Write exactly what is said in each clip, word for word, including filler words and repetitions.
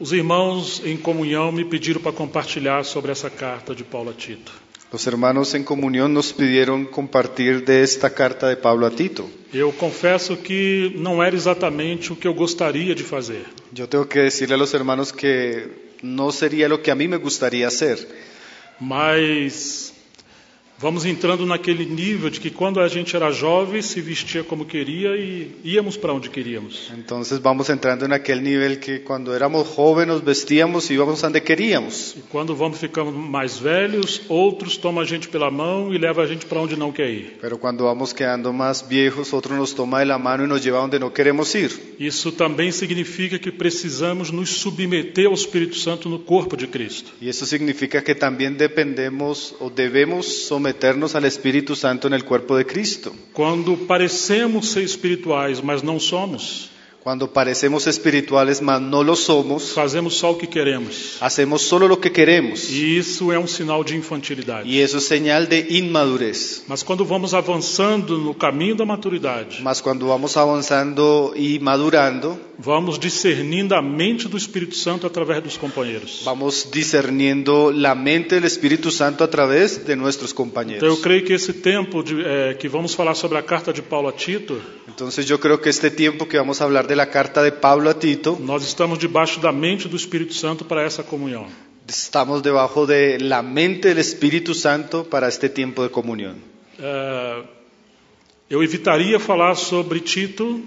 Os irmãos em comunhão me pediram para compartilhar sobre essa carta de Paulo a Tito. Los hermanos en comunión nos pidieron compartir de esta carta de Pablo a Tito. Eu confesso que não era exatamente o que eu gostaria de fazer. Yo tengo que decirle a los hermanos que no sería lo que a mí me gustaría hacer. Mas vamos entrando naquele nível de que quando a gente era jovem se vestia como queria e íamos para onde queríamos. Entonces vamos entrando en aquel nivel que cuando éramos jóvenes nos vestíamos y íbamos a donde queríamos. E quando vamos ficando mais velhos, outros tomam a gente pela mão e levam a gente para onde não quer ir. Pero cuando vamos quedando más viejos, otro nos toma de la mano y nos lleva a donde no queremos ir. Isso também significa que precisamos nos submeter ao Espírito Santo no corpo de Cristo. Y eso significa que también dependemos o debemos someternos meternos al Espíritu Santo en el cuerpo de Cristo. Quando parecemos ser espirituais, mas não somos, Cuando parecemos espirituales, mas no lo somos, fazemos só o que queremos. hacemos solo lo que queremos. E isso é um sinal de infantilidade. Y eso es señal de inmadurez. Mas quando vamos avançando no caminho da maturidade, Mas cuando vamos avanzando y madurando, vamos discernindo a mente do Espírito Santo através dos companheiros. vamos discerniendo la mente del Espíritu Santo a través de nuestros Então eu compañeros. creio que esse tempo de, é, que vamos falar sobre a carta de Paulo a Tito, Entonces yo creo que este tiempo que vamos a hablar de la carta de Pablo a Tito, nós estamos debaixo da mente do Espírito Santo para essa comunhão. estamos debajo de la mente del Espíritu Santo para este tiempo de comunión. É, eu evitaria falar sobre Tito,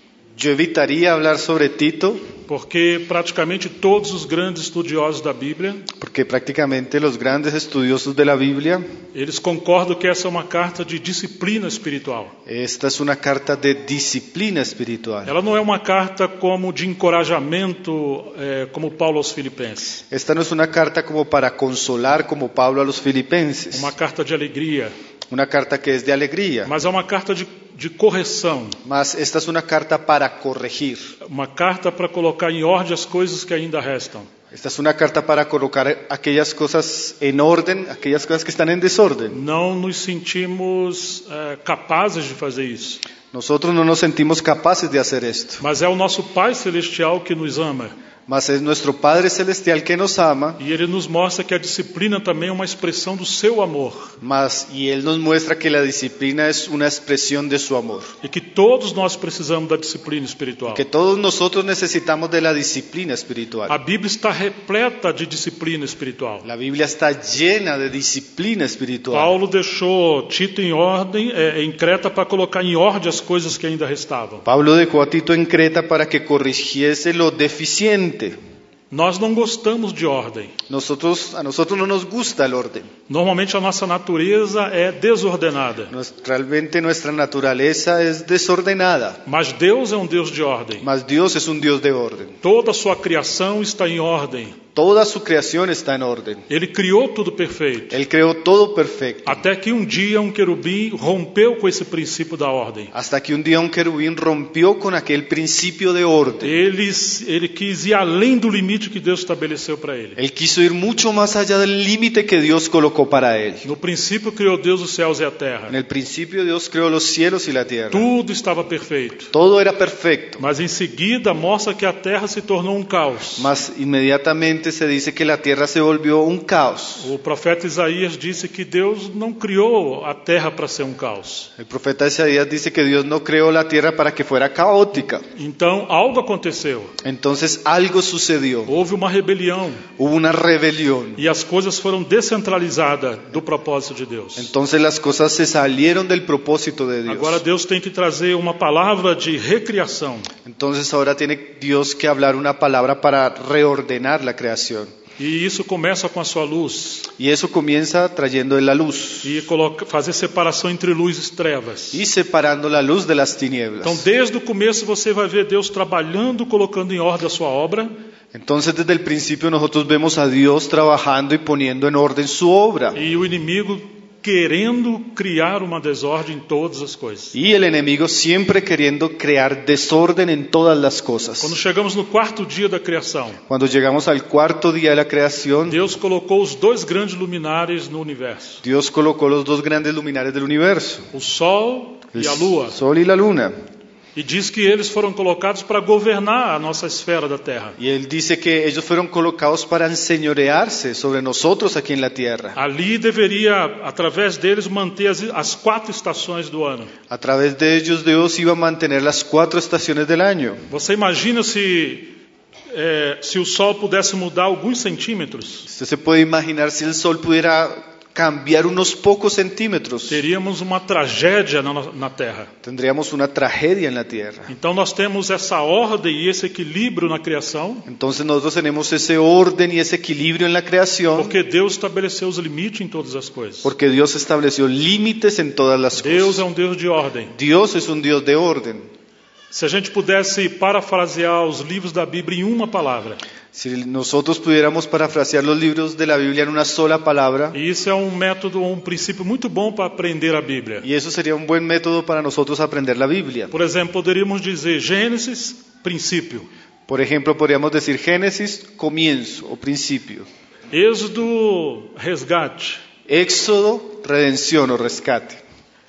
Yo evitaría hablar sobre Tito, porque praticamente todos os grandes estudiosos da Bíblia, porque prácticamente los grandes estudiosos de la Biblia, eles concordam que essa é uma carta de disciplina espiritual. esta es una carta de disciplina espiritual. Ela não é uma carta como de encorajamento, é, como Paulo aos Filipenses. Esta no es una carta como para consolar como Pablo a los filipenses, Uma carta de alegria, una carta que es de alegría, mas é uma carta de, de correção. mas esta es una carta para corregir. Uma carta para colocar em ordem as coisas que ainda restam. Esta es una carta para colocar aquellas cosas en orden, aquellas cosas que están en desorden. Não nos sentimos é, capazes de fazer isso. Nosotros no nos sentimos capaces de hacer esto, Mas é o nosso Pai Celestial que nos ama. mas es nuestro Padre Celestial que nos ama, E Ele nos mostra que a disciplina também é uma expressão do seu amor. mas y Él nos muestra que la disciplina es una expresión de su amor. E que todos nós precisamos da disciplina espiritual. Que todos nosotros necesitamos de la disciplina espiritual. A Bíblia está repleta de disciplina espiritual. La Biblia está llena de disciplina espiritual. Paulo deixou Tito em ordem, é, em Creta, para colocar em ordem as coisas que ainda restavam. Pablo dejó a Tito en Creta para que corrigiese lo deficiente. Nós não gostamos de ordem. Nosotros, a nosotros no nos gusta el orden. Normalmente a nossa natureza é desordenada. Nos- realmente nuestra naturaleza es desordenada, Mas Deus é um Deus de ordem. mas Dios es un Dios de orden. Toda a sua criação está em ordem. Toda su creación está en orden. Ele criou tudo perfeito. Él creó todo perfecto. Até que um dia um querubim rompeu com esse princípio da ordem. Hasta que un día un querubín rompió con aquel principio de orden. Ele, ele quis ir além do limite que Deus estabeleceu para ele. Él quiso ir mucho más allá del límite que Dios colocó para él. No princípio criou Deus os céus e a En terra. el principio Dios creó los cielos y la tierra. Tudo estava perfeito. Todo era perfecto. Mas em seguida mostra que a terra se tornou um caos. Mas inmediatamente se dice que la tierra se volvió un caos. O profeta Isaías disse que Deus não criou a terra para ser um caos. El profeta Isaías dice que Dios no creó la tierra para que fuera caótica. Então algo aconteceu. Entonces algo sucedió. Houve uma rebelião. Hubo una rebelión. E as coisas foram descentralizadas do propósito de Deus. Entonces las cosas se salieron del propósito de Dios. Agora Deus tem que trazer uma palavra de recriação. Entonces ahora tiene Dios que hablar una palabra para reordenar la creación. E isso começa com a sua luz. Y eso comienza trayendo la luz E coloca, fazer separação entre luz e trevas. y separando la luz de las Então tinieblas. desde o começo você vai ver Deus trabalhando, colocando em ordem a sua obra. Entonces desde el principio nosotros vemos a Dios trabajando y poniendo en orden su obra. E o inimigo querendo criar uma desordem em todas as coisas. Y el enemigo siempre queriendo crear desorden en todas las cosas. Quando chegamos no quarto dia da criação, Cuando llegamos al cuarto día de la creación, Deus colocou os dois grandes luminares no universo. Dios colocó los dos grandes luminares del universo, O Sol el e a Lua. sol y la luna. E diz que eles foram colocados para governar a nossa esfera da terra. Y él dice que ellos fueron colocados para enseñorearse sobre nosotros aquí en la tierra. Ali deveria, através deles, manter as, as quatro estações do ano. A través de ellos Dios iba a mantener las cuatro estaciones del año. Você imagina se, é, se o sol pudesse mudar alguns centímetros? Usted se puede imaginar si el sol pudiera cambiar unos pocos centímetros. Teríamos uma tragédia na, na Terra. Tendríamos una tragedia en la tierra. Então nós temos essa ordem e esse equilíbrio na criação, Entonces nosotros tenemos ese orden y ese equilibrio en la creación porque Deus estabeleceu os limites em todas as coisas. porque Dios estableció límites en todas las Deus é cosas. um Deus de ordem. Dios es un Dios de orden. Se a gente pudesse parafrasear os livros da Bíblia em uma palavra, Si nosotros pudiéramos parafrasear los libros de la Biblia en una sola palabra, e isso é um método, um princípio muito bom para aprender a Bíblia. y eso sería un buen método para nosotros aprender la Biblia. Por exemplo, poderíamos dizer Gênesis, princípio. Por ejemplo, podríamos decir Génesis, comienzo o principio. Êxodo, resgate. Éxodo, redención o rescate.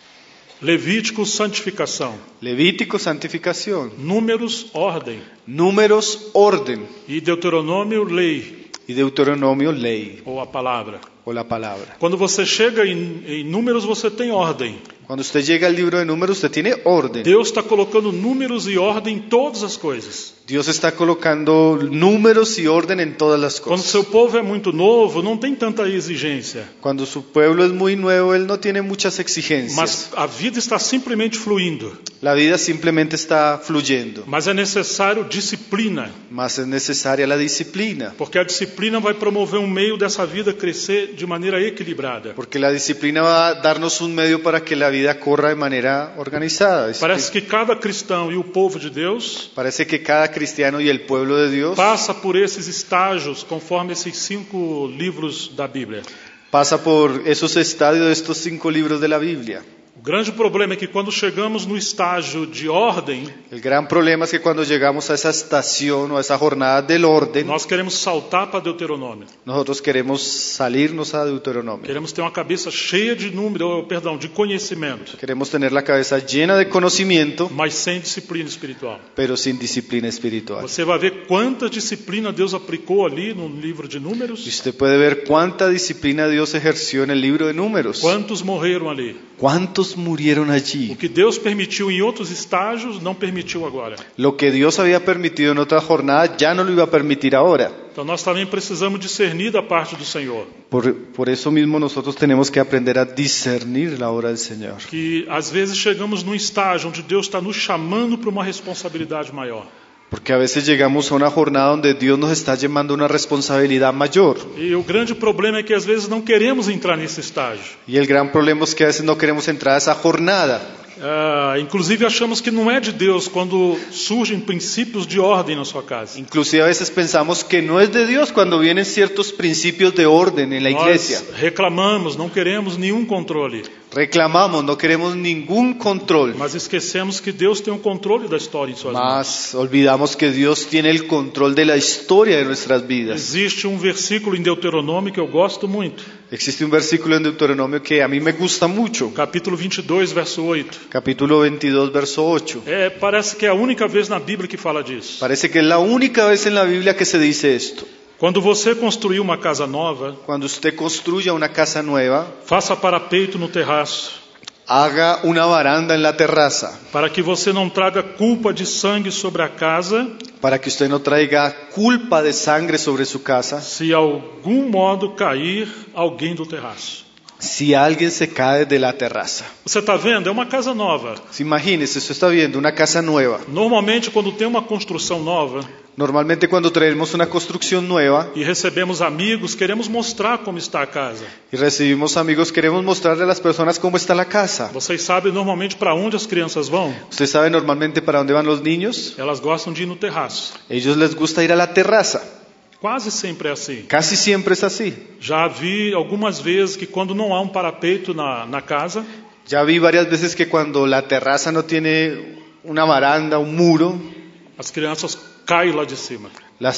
Levítico, santificação. Levítico, santificación. Números, ordem. Números, orden. E Deuteronômio, lei, Y Deuteronomio, ley ou a palavra. o la palabra. Quando você chega em, em números, você tem ordem. Cuando usted llega al libro de números, usted tiene orden. Deus está colocando números e ordem em todas as coisas. Dios está colocando números y orden en todas las Quando cosas. seu povo é muito novo, não tem tanta exigência. Cuando su pueblo es muy nuevo, él no tiene muchas exigencias. Mas a vida está simplesmente fluindo. La vida simplemente está fluyendo. Mas é necessário disciplina, Más es necesaria la disciplina. porque a disciplina vai promover um meio dessa vida crescer de maneira equilibrada. Porque la disciplina va a darnos un medio para que la vida corra de manera organizada. Es Parece que- que cada cristão e o povo de Deus Parece que cada cristiano y el pueblo de Dios passa por esses estágios conforme esses cinco livros da Bíblia. pasa por esos estadios de estos cinco libros de la Biblia. O grande problema é que quando chegamos no estágio de ordem, El gran problema es que cuando llegamos a esa estación o a esa jornada del orden, nós queremos saltar para Deuteronômio. nosotros queremos salirnos a Deuteronomio. Queremos ter uma cabeça cheia de número, ou, perdão, de conhecimento, Queremos tener la cabeza llena de conocimiento, mas sem disciplina espiritual. pero sin disciplina espiritual. Você vai ver quanta disciplina Deus aplicou ali no livro de Y Números, usted puede ver cuánta disciplina Dios ejerció en el libro de Números. quantos morreram ali. ¿Cuántos murieron O allí? que Deus permitiu em outros estágios, não permitiu agora. Lo que Dios había permitido en otra jornada ya no lo iba a permitir ahora. Então nós também precisamos discernir da parte do Senhor, Por, por eso mismo nosotros tenemos que aprender a discernir la obra del Señor. que às vezes chegamos num estágio onde Deus está nos chamando para uma responsabilidade maior. Porque a veces llegamos a una jornada donde Dios nos está llamando a una responsabilidad mayor. E o grande problema é que às vezes não queremos entrar nesse estágio. Y el gran problema es que a veces no queremos entrar a esa jornada. Ah, inclusive achamos que não é de Deus quando surgem princípios de ordem na sua casa. Inclusive a veces pensamos que no es de Dios cuando vienen ciertos principios de orden en la iglesia. Nós reclamamos, não queremos nenhum controle, Reclamamos, no queremos ningún control. mas esquecemos que Deus tem o controle da história em suas mãos. Mas olvidamos que Dios tiene el control de la historia de nuestras vidas. Existe um versículo em Deuteronômio que eu gosto muito, Existe un versículo en Deuteronomio que a mí me gusta mucho. capítulo vinte e dois, verso oito. Capítulo veintidós, verso ocho. É, parece que é a única vez na Bíblia que fala disso. Parece que es la única vez en la Biblia que se dice esto. Quando você construir uma casa nova, Cuando usted construya una casa nueva, faça parapeito no terraço, haga una baranda en la terraza para que você não traga culpa de sangue sobre a casa, para que usted no traiga culpa de sangre sobre su casa se algum modo cair alguém do terraço. si alguien se cae de la terraza. Você está vendo? É uma casa nova. Se imagínese, usted está viendo una casa nueva. Normalmente, quando tem uma construção nova Normalmente cuando traemos una construcción nueva e recebemos amigos, queremos mostrar como está a casa. y recibimos amigos, queremos mostrarle a las personas cómo está la casa. Vocês sabem normalmente para onde as crianças vão? ¿Usted sabe normalmente para dónde van los niños? Elas gostam de ir no terraço. Ellos les gusta ir a la terraza. Quase sempre é assim. Casi siempre es así. Já vi algumas vezes que quando não há um parapeito na, na casa, Ya vi varias veces que cuando la terraza no tiene una baranda, un muro, as crianças caem lá de cima. las,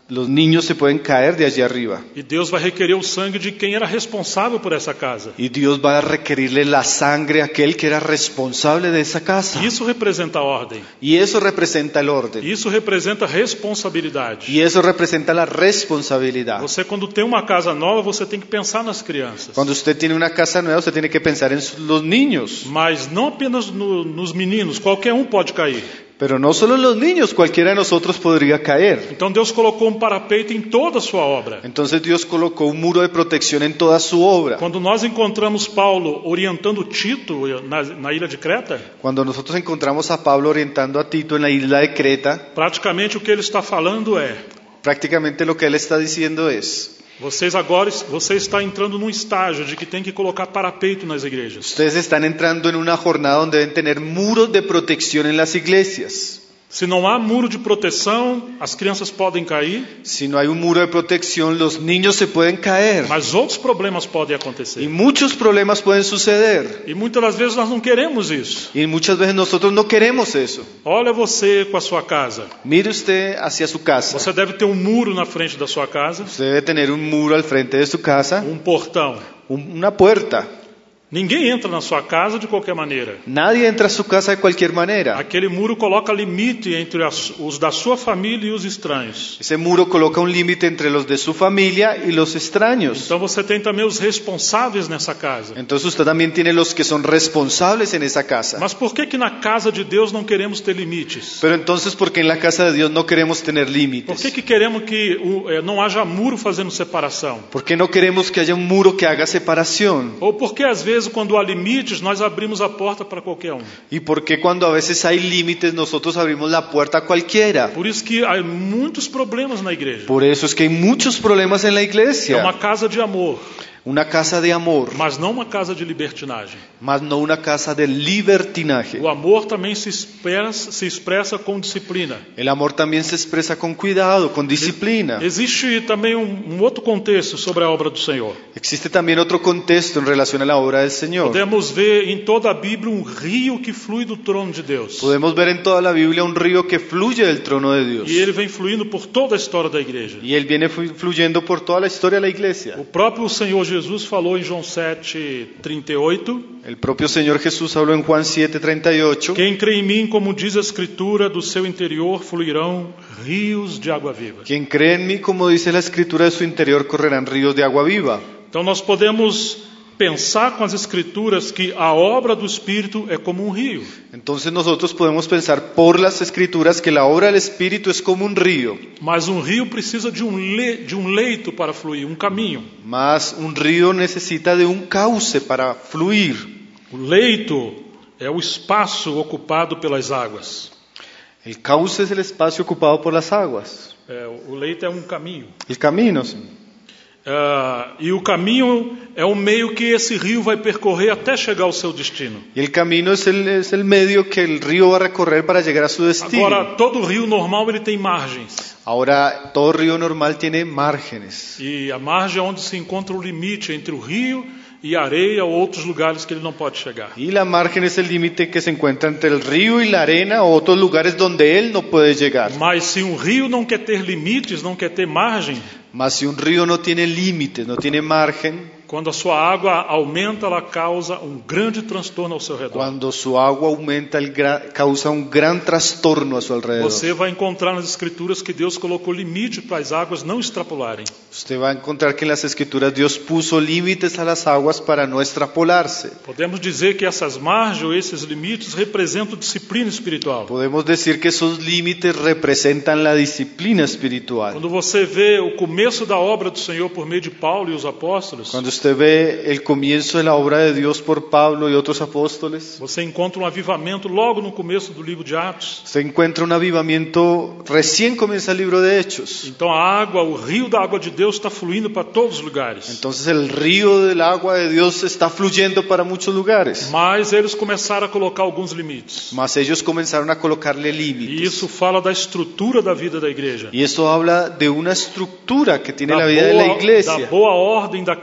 los niños se pueden caer de allí arriba. E Deus vai requerer o sangue de quem era responsável por essa casa. Y Dios va a requerirle la sangre a aquel que era responsable de esa casa. Isso representa a ordem. Y eso representa el orden. Isso representa responsabilidade. Y eso representa la responsabilidad. Você, quando tem uma casa nova, você tem que pensar nas crianças. Cuando usted tiene una casa nueva, usted tiene que pensar en los niños. Mas não apenas no, nos meninos, qualquer um pode cair. Pero no solo los niños, cualquiera de nosotros podría caer. Então Deus colocou um parapeito em toda a sua obra. Entonces Dios colocó un muro de protección en toda su obra. Quando nós encontramos Paulo orientando Tito na, na ilha de Creta, Cuando nosotros encontramos a Pablo orientando a Tito en la isla de Creta, praticamente o que ele está falando é: prácticamente lo que él está diciendo es: vocês agora, você está entrando num estágio de que tem que colocar parapeito nas igrejas. ustedes están entrando en una jornada donde deben tener muros de protección en las iglesias. Se não há muro de proteção, as crianças podem cair, Si no hay un muro de protección, los niños se pueden caer. mas outros problemas podem Y acontecer. muchos problemas pueden suceder. E muitas das vezes nós não queremos isso. Y muchas veces nosotros no queremos eso. Olha você com a sua casa. Mire usted hacia su casa. Você deve ter um muro na frente da sua casa, Usted debe tener un muro al frente de su casa, um portão. un- una puerta. Ninguém entra na sua casa de qualquer maneira. Nadie entra a su casa de cualquier manera. Aquele muro coloca limite entre as, os da sua família e os estranhos. Ese muro coloca un límite entre los de su familia y los extraños. Então você tem também os responsáveis nessa casa. Entonces usted también tiene los que son responsables en esa casa. Mas por que que na casa de Deus não queremos ter limites? Pero entonces, ¿por qué en la casa de Dios no queremos tener Por límites? que que queremos que o, eh, não haja muro fazendo separação? ¿Por qué no queremos que haya un muro que haga separación? Ou porque às vezes quando há limites nós abrimos a porta para qualquer um? ¿Y por qué cuando a veces hay límites nosotros abrimos la puerta a cualquiera? Por isso que há muitos problemas na igreja. Por eso es que hay muchos problemas en la É iglesia. uma casa de amor, Una casa de amor, mas não uma casa de libertinagem. mas no una casa de libertinaje. O amor também se expressa, se expressa com disciplina. El amor también se expresa con cuidado, con disciplina. Existe também um, um outro contexto sobre a obra do Senhor. Existe también otro contexto en relación a la obra del Señor. Podemos ver em toda a Bíblia um rio que flui do trono de Deus. Podemos ver en toda la Biblia un río que fluye del trono de Dios. E ele vem fluindo por toda a história da igreja. Y él viene flu- fluyendo por toda la historia de la iglesia. O próprio Senhor Jesus falou em João sete, trinta e oito: El propio Señor Jesús habló en Juan siete treinta y ocho. quem crê em mim, como diz a Escritura, do seu interior fluirão rios de água viva. Quien cree en mí, como dice la Escritura, de su interior correrán ríos de agua viva. Então nós podemos pensar com as Escrituras que a obra do Espírito é como um rio. Entonces nosotros podemos pensar por las Escrituras que la obra del Espíritu es como un río. Mas um rio precisa de um, le, de um leito para fluir, um caminho. Mas un río necesita de un cauce para fluir. O leito é o espaço ocupado pelas águas. El cauce es el espacio ocupado por las aguas. É, o leito é um caminho. El camino. sí. Ah, e o caminho é o meio que esse rio vai percorrer até chegar ao seu destino. Y el camino es el, es el medio que el río va a recorrer para llegar a su destino. Agora, todo rio normal ele tem margens. Ahora, todo río normal tiene márgenes. E a margem é onde se encontra o limite entre o rio e a areia ou outros lugares que ele não pode chegar. Y la margen es el límite que se encuentra entre el río y la arena o otros lugares donde él no puede llegar. Mas se um rio não quer ter limites, não quer ter margem, Mas si un río no tiene límites, no tiene margen, quando a sua água aumenta, ela causa um grande transtorno ao seu redor. cuando su agua aumenta, el gra- causa un gran trastorno a su alrededor. Você vai encontrar nas Escrituras que Deus colocou limite para as águas não extrapolarem. Usted va a encontrar que en las Escrituras Dios puso límites a las aguas para no extrapolarse. Podemos dizer que essas margens ou esses limites representam disciplina espiritual. Podemos decir que esos límites representan la disciplina espiritual. Quando você vê o começo da obra do Senhor por meio de Paulo e os apóstolos, Cuando usted ve el comienzo de la obra de Dios por Pablo y otros apóstoles, você encontra um avivamento logo no começo do livro de Atos. se encuentra un avivamiento, recién comienza el libro de Hechos. Então a água, o rio da água de Deus está fluindo para todos os lugares. Entonces el río del agua de Dios está fluyendo para muchos lugares. Mas eles começaram a colocar alguns limites. Mas ellos comenzaron a colocarle E límites. isso fala da estrutura da vida da igreja. Y eso habla de una estructura que tiene Da la vida de la boa, da iglesia, boa ordem da casa de Deus.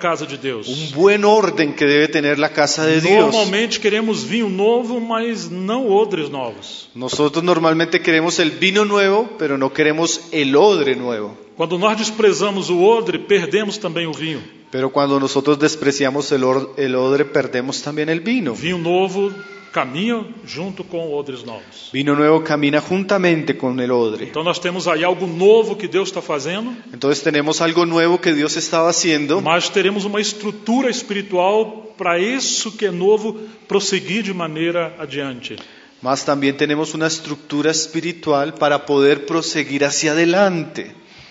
Deus. un buen orden que debe tener la casa de Dios. Normalmente queremos vinho novo, mas não odres novos. Nosotros normalmente queremos el vino nuevo, pero no queremos el odre nuevo. Quando nós desprezamos o odre, perdemos também o vinho. Pero cuando nosotros despreciamos el, or- el odre, perdemos también el vino. Vinho novo caminha junto com odres novos. Vino nuevo camina juntamente con el odre. Então nós temos aí algo novo que Deus está fazendo, Entonces tenemos algo nuevo que Dios estaba haciendo, mas teremos uma estrutura espiritual para isso que é novo prosseguir de maneira adiante. mas también tenemos una estructura espiritual para poder proseguir hacia adelante.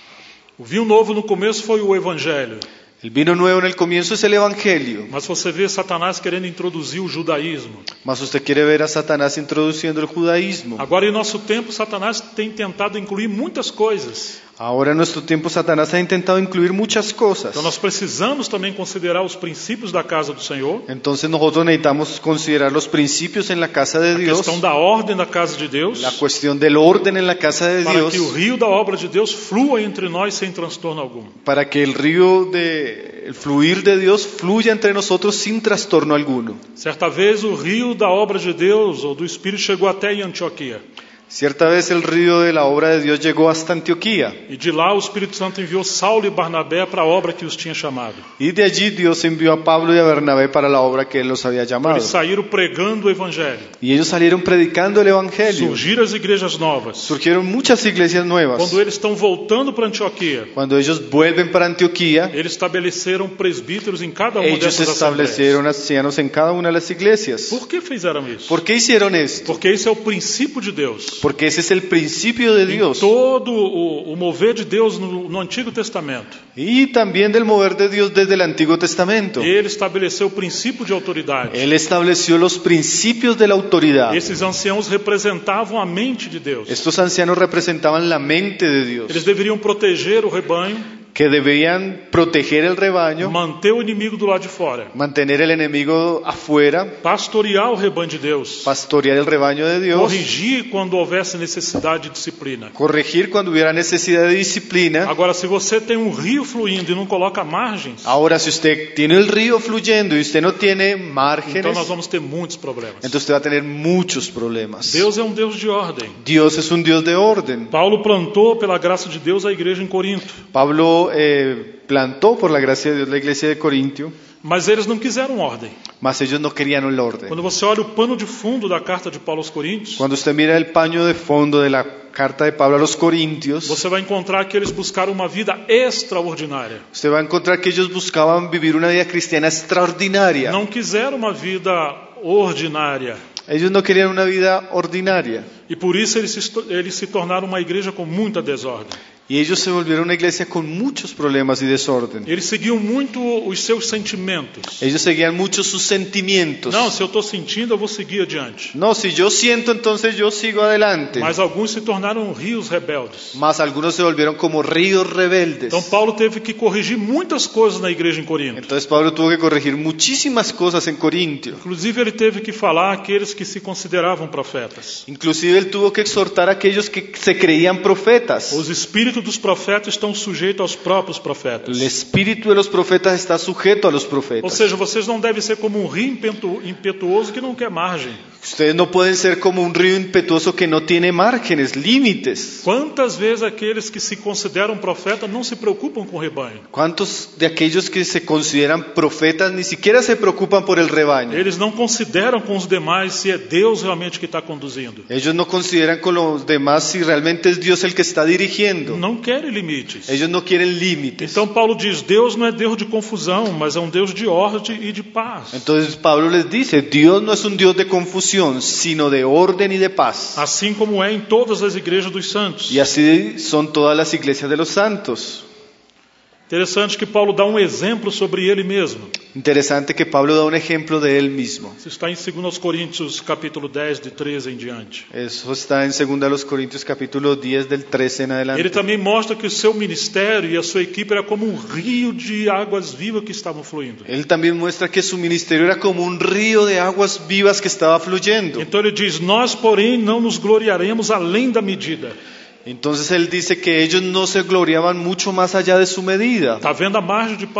O vinho novo no começo foi o Evangelho, El vino nuevo en el comienzo es el Evangelio, mas você vê Satanás querendo introduzir o judaísmo. mas usted quiere ver a Satanás introduciendo el judaísmo. Agora, em nosso tempo, Satanás tem tentado incluir muitas coisas. Ahora en nuestro tiempo Satanás ha intentado incluir muchas cosas. Então nós precisamos também considerar os princípios da casa do Senhor, Entonces nosotros necesitamos considerar los principios en la casa de a Dios, questão da ordem da casa de Deus, la cuestión del orden en la casa de para Dios, que o rio da obra de Deus flua entre nós sem transtorno algum. para que el río de el fluir de Dios fluya entre nosotros sin trastorno alguno. Certa vez o rio da obra de Deus ou do Espírito chegou até em Antioquia. Cierta vez el río de la obra de Dios llegó hasta Antioquía, E de lá o Espírito Santo enviou Saulo e Barnabé para a obra que os tinha chamado. y de allí Dios envió a Pablo y a Bernabé para la obra que él los había llamado. Eles saíram pregando o Evangelho. Y ellos salieron predicando el Evangelio. Surgiram as igrejas novas. Surgieron muchas iglesias nuevas. Quando eles estão voltando para Antioquia, Cuando ellos vuelven para Antioquía, eles estabeleceram presbíteros em cada uma ellos dessas assembleias. establecieron ancianos en cada una de las iglesias. Por que fizeram isso? ¿Por qué hicieron esto? Porque esse é o princípio de Deus. Porque ese es el principio de Dios Todo o, o mover de Deus no, no Antigo Testamento. y también del mover de Dios desde el Antiguo Testamento. Ele estabeleceu o princípio de autoridade. Él estableció los principios de la autoridad. Esses anciãos representavam a mente de Deus. Estos ancianos representaban la mente de Dios, Eles deveriam proteger o rebanho, que debían proteger el rebaño, manter o inimigo do lado de fora, mantener el enemigo afuera, pastorear o rebanho de Deus, pastorear el rebaño de Dios, corrigir quando houvesse necessidade de disciplina. corregir cuando hubiera necesidad de disciplina. Agora, se você tem um rio fluindo e não coloca margens, Ahora, si usted tiene el río fluyendo y usted no tiene então márgenes, nós vamos ter muitos problemas. entonces usted va a tener muchos problemas. Deus é um Deus de ordem. Dios es un Dios de orden. Paulo plantou, pela graça de Deus, a igreja em Corinto. Pablo eh, plantó por la gracia de Dios la iglesia de Corintio, Mas eles não quiseram ordem. mas ellos no querían el orden. Quando você olha o pano de fundo da carta de Paulo aos Coríntios, Cuando usted mira el paño de fondo de la carta de Pablo a los Corintios, você vai encontrar que eles buscaram uma vida extraordinária. usted va a encontrar que ellos buscaban vivir una vida cristiana extraordinaria. Não quiseram uma vida ordinária. Ellos no querían una vida ordinaria. E por isso eles se, eles se tornaram uma igreja com muita desordem. Y ellos se volvieron una iglesia con muchos problemas y desorden. Eles seguiam muito os seus sentimentos. Ellos seguían mucho sus sentimientos. Não, se eu estou sentindo, eu vou seguir adiante. No, si yo siento, entonces yo sigo adelante. Mas alguns se tornaram rios rebeldes. Mas algunos se volvieron como ríos rebeldes. Então Paulo teve que corrigir muitas coisas na igreja em Corinto. Entonces Pablo tuvo que corregir muchísimas cosas en Corintio. Inclusive ele teve que falar àqueles que se consideravam profetas. Inclusive él tuvo que exhortar a aquellos que se creían profetas. Os espíritos dos profetas estão sujeitos aos próprios profetas. El espíritu de los profetas está sujeto a los Ou profetas. seja, vocês não devem ser como um rio impetu- impetuoso que não quer margem. Ustedes no pueden ser como un río impetuoso que no tiene márgenes, límites. Quantas vezes aqueles que se consideram profetas não se preocupam com o rebanho? ¿Cuántos de aquellos que se consideran profetas ni siquiera se preocupan por el rebaño? Eles não consideram com os demais se é Deus realmente que está conduzindo. Ellos no consideran con los demás si realmente es Dios el que está dirigiendo. Não querem limites. Ellos no quieren límites. Então Paulo diz, Deus não é Deus de confusão, mas é um Deus de ordem e de paz. Entonces Pablo les dice, Dios no es un Dios de confusión, sino de orden y de paz. Assim como é em todas as igrejas dos santos. Y así son todas las iglesias de los santos. Interessante que Paulo dá um exemplo sobre ele mesmo. Interesante que Pablo da un ejemplo de él mismo. Isso está em dois Coríntios capítulo dez, de treze em diante. Eso está en segunda de los Corintios capítulo diez del trece en Ele adelante. também mostra que o seu ministério e a sua equipe era como um rio de águas vivas que estavam fluindo. Él también muestra que su ministerio era como un río de aguas vivas que estaba fluyendo. Então ele diz, nós porém não nos gloriaremos além da medida. Entonces él dice que ellos no se gloriaban mucho más allá de su medida. Está vendo a margem de Paulo?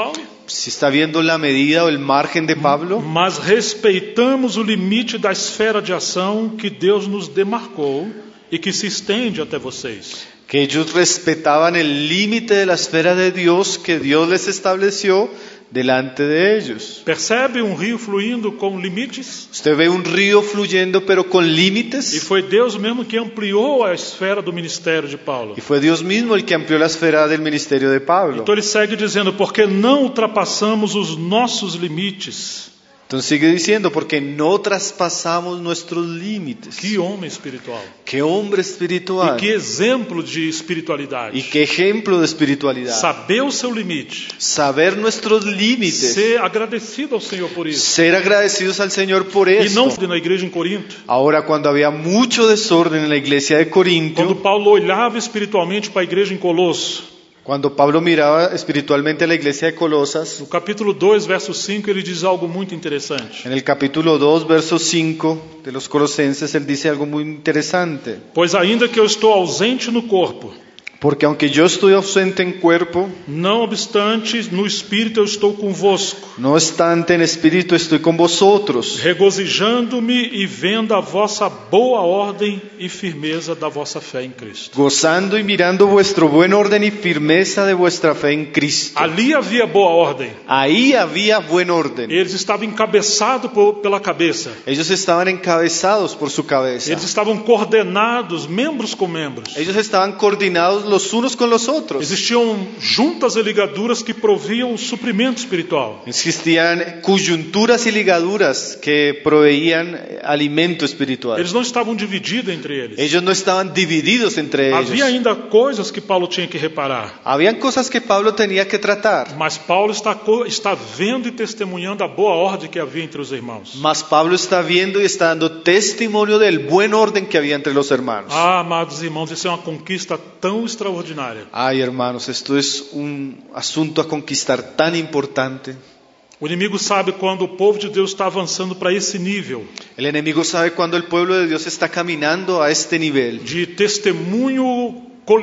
si está viendo la medida o el margen de Pablo, mas respeitamos o limite da esfera de ação que Deus nos demarcou e que se estende até vocês. que ellos respetaban el límite de la esfera de Dios que Dios les estableció delante de ellos. Percebe um rio fluindo com limites? Usted ve un río fluyendo pero con E límites, foi Deus mesmo que ampliou a esfera do ministério de Paulo. y fue Dios mismo el que amplió la esfera del ministerio de Pablo. Então ele segue dizendo, porque não ultrapassamos os nossos limites. Entonces sigue diciendo, porque no traspasamos nuestros límites. Que homem espiritual. Qué hombre espiritual. E que exemplo de espiritualidade. Y qué ejemplo de espiritualidad. Saber o seu limite. Saber nuestros límites. Ser agradecido ao Senhor por isso. Ser agradecidos al Señor por E eso. não na igreja em Corinto. Ahora, cuando había mucho desorden en la iglesia de Corinto, Quando Paulo olhava espiritualmente para a igreja em Colosso, cuando Pablo miraba espiritualmente a la iglesia de Colosas, no capítulo dois, verso cinco, ele diz algo muito interessante. en el capítulo dos, verso cinco de los Colosenses, él dice algo muy interesante. Pois ainda que eu estou ausente no corpo, Porque aunque yo estoy ausente en cuerpo, não obstante, no espírito eu estou convosco, no obstante en espíritu estoy con vosotros, regozijando-me e vendo a vossa boa ordem e firmeza da vossa fé em Cristo. gozando y mirando vuestro buen orden y firmeza de vuestra fe en Cristo. Ali havia boa ordem. Ahí había buen orden. Eles estavam encabeçados por, pela cabeça. Ellos estaban encabezados por su cabeza. Eles estavam coordenados, membros com membros. Ellos estaban coordinados los unos con los otros. Existiam juntas e ligaduras que proviam o suprimento espiritual. Existían coyunturas y ligaduras que proveían alimento espiritual. Eles não estavam divididos entre eles. Ellos no estaban divididos entre Havia ellos. ainda coisas que Paulo tinha que reparar. Habían cosas que Pablo tenía que tratar. Mas Paulo está, co- está vendo e testemunhando a boa ordem que havia entre os irmãos. Mas Pablo está viendo y está dando testimonio del buen orden que había entre los hermanos. Ah, amados irmãos, isso é uma conquista tão extraordinária. Ay, hermanos, esto es un asunto a conquistar tan importante. O inimigo sabe quando o povo de Deus está avançando para esse nível El enemigo sabe cuando el pueblo de Dios está caminando a este nivel, de testemunho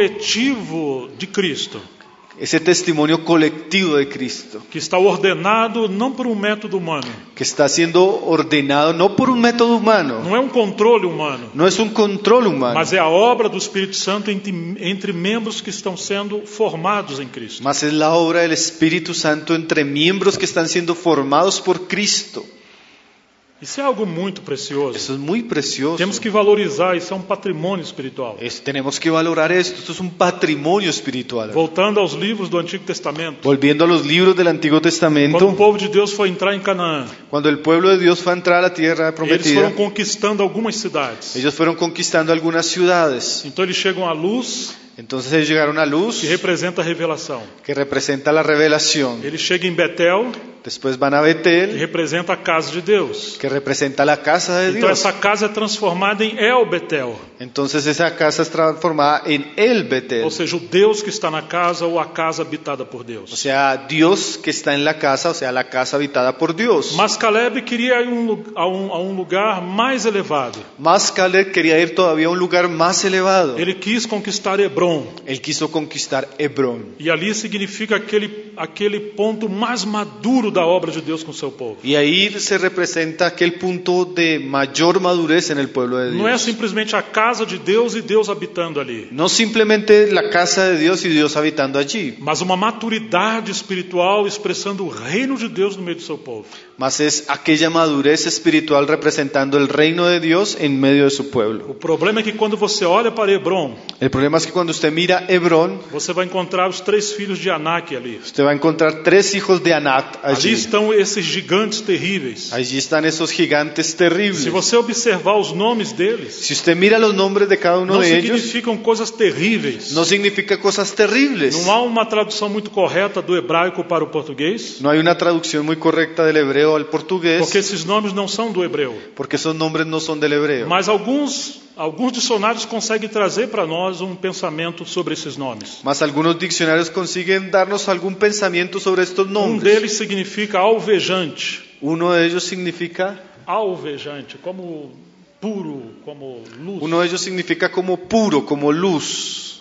coletivo de Cristo, ese testimonio colectivo de Cristo, que está ordenado não por um método humano, que está siendo ordenado no por un método humano, não é um controle humano, no es un control humano, mas é a obra do Espírito Santo entre, entre membros que estão sendo formados em Cristo. mas es la obra del Espíritu Santo entre miembros que están siendo formados por Cristo. Isso é algo muito precioso. Eso es muy precioso. Temos que valorizar, isso é um patrimônio espiritual. Es- tenemos que valorar esto, esto es un patrimonio espiritual. Voltando aos livros do Antigo Testamento, Volviendo a los libros del Antiguo quando o Testamento, povo de Deus foi entrar em Canaã, cuando el pueblo de Dios fue a entrar a la tierra eles prometida, foram conquistando algumas cidades. ellos fueron conquistando algunas ciudades. Então eles chegam à luz, Entonces ellos llegaron a Luz, que representa a revelação. que representa la revelación. Eles chegam em Betel, Después van a que Betel, representa a casa de Deus. que representa la casa de Então Dios. essa casa é transformada em El Betel, Entonces esa casa es transformada en el Betel. ou seja, o Deus que está na casa ou a casa habitada por O Deus. sea, Dios que está en la casa, o sea, la casa habitada por Dios. Mas Caleb queria ir um lu- a um, a um lugar mais elevado. Más Caleb quería ir todavía a un lugar más elevado. Ele quis conquistar Hebron. Él quiso conquistar Hebrón. E ali significa aquele, aquele ponto mais maduro da obra de Deus com o seu povo. Y ahí se representa aquel punto de mayor madurez en el pueblo de Não é Dios. simplesmente a casa de Deus e Deus habitando ali, No simplemente la casa de Dios y Dios habitando allí, mas uma maturidade espiritual expressando o reino de Deus no meio do seu povo. mas es aquella madurez espiritual representando el reino de Dios en medio de su pueblo. O problema é que quando você olha para Hebron, El problema es que cuando usted mira Hebrón, você vai encontrar os três filhos de Anak ali. usted va a encontrar tres hijos de Anat Ali allí. estão esses gigantes terríveis. Allí están esos gigantes Se terribles. você observar os nomes deles, Si usted mira los nombres de cada uno não de ellos, significam coisas terríveis. no significa cosas terribles. Não há uma tradução muito correta do hebraico para o português, No hay una traducción muy correcta del hebreo al portugués, porque esses nomes não são do hebreu. porque esos nombres no son del hebreo. Mas alguns, alguns dicionários conseguem trazer para nós um pensamento sobre esses nomes. Mas algunos diccionarios consiguen darnos algún pensamiento sobre estos Um nombres. deles significa alvejante. Uno de ellos significa, Alvejante, como puro, como luz. uno de ellos significa como puro, como luz.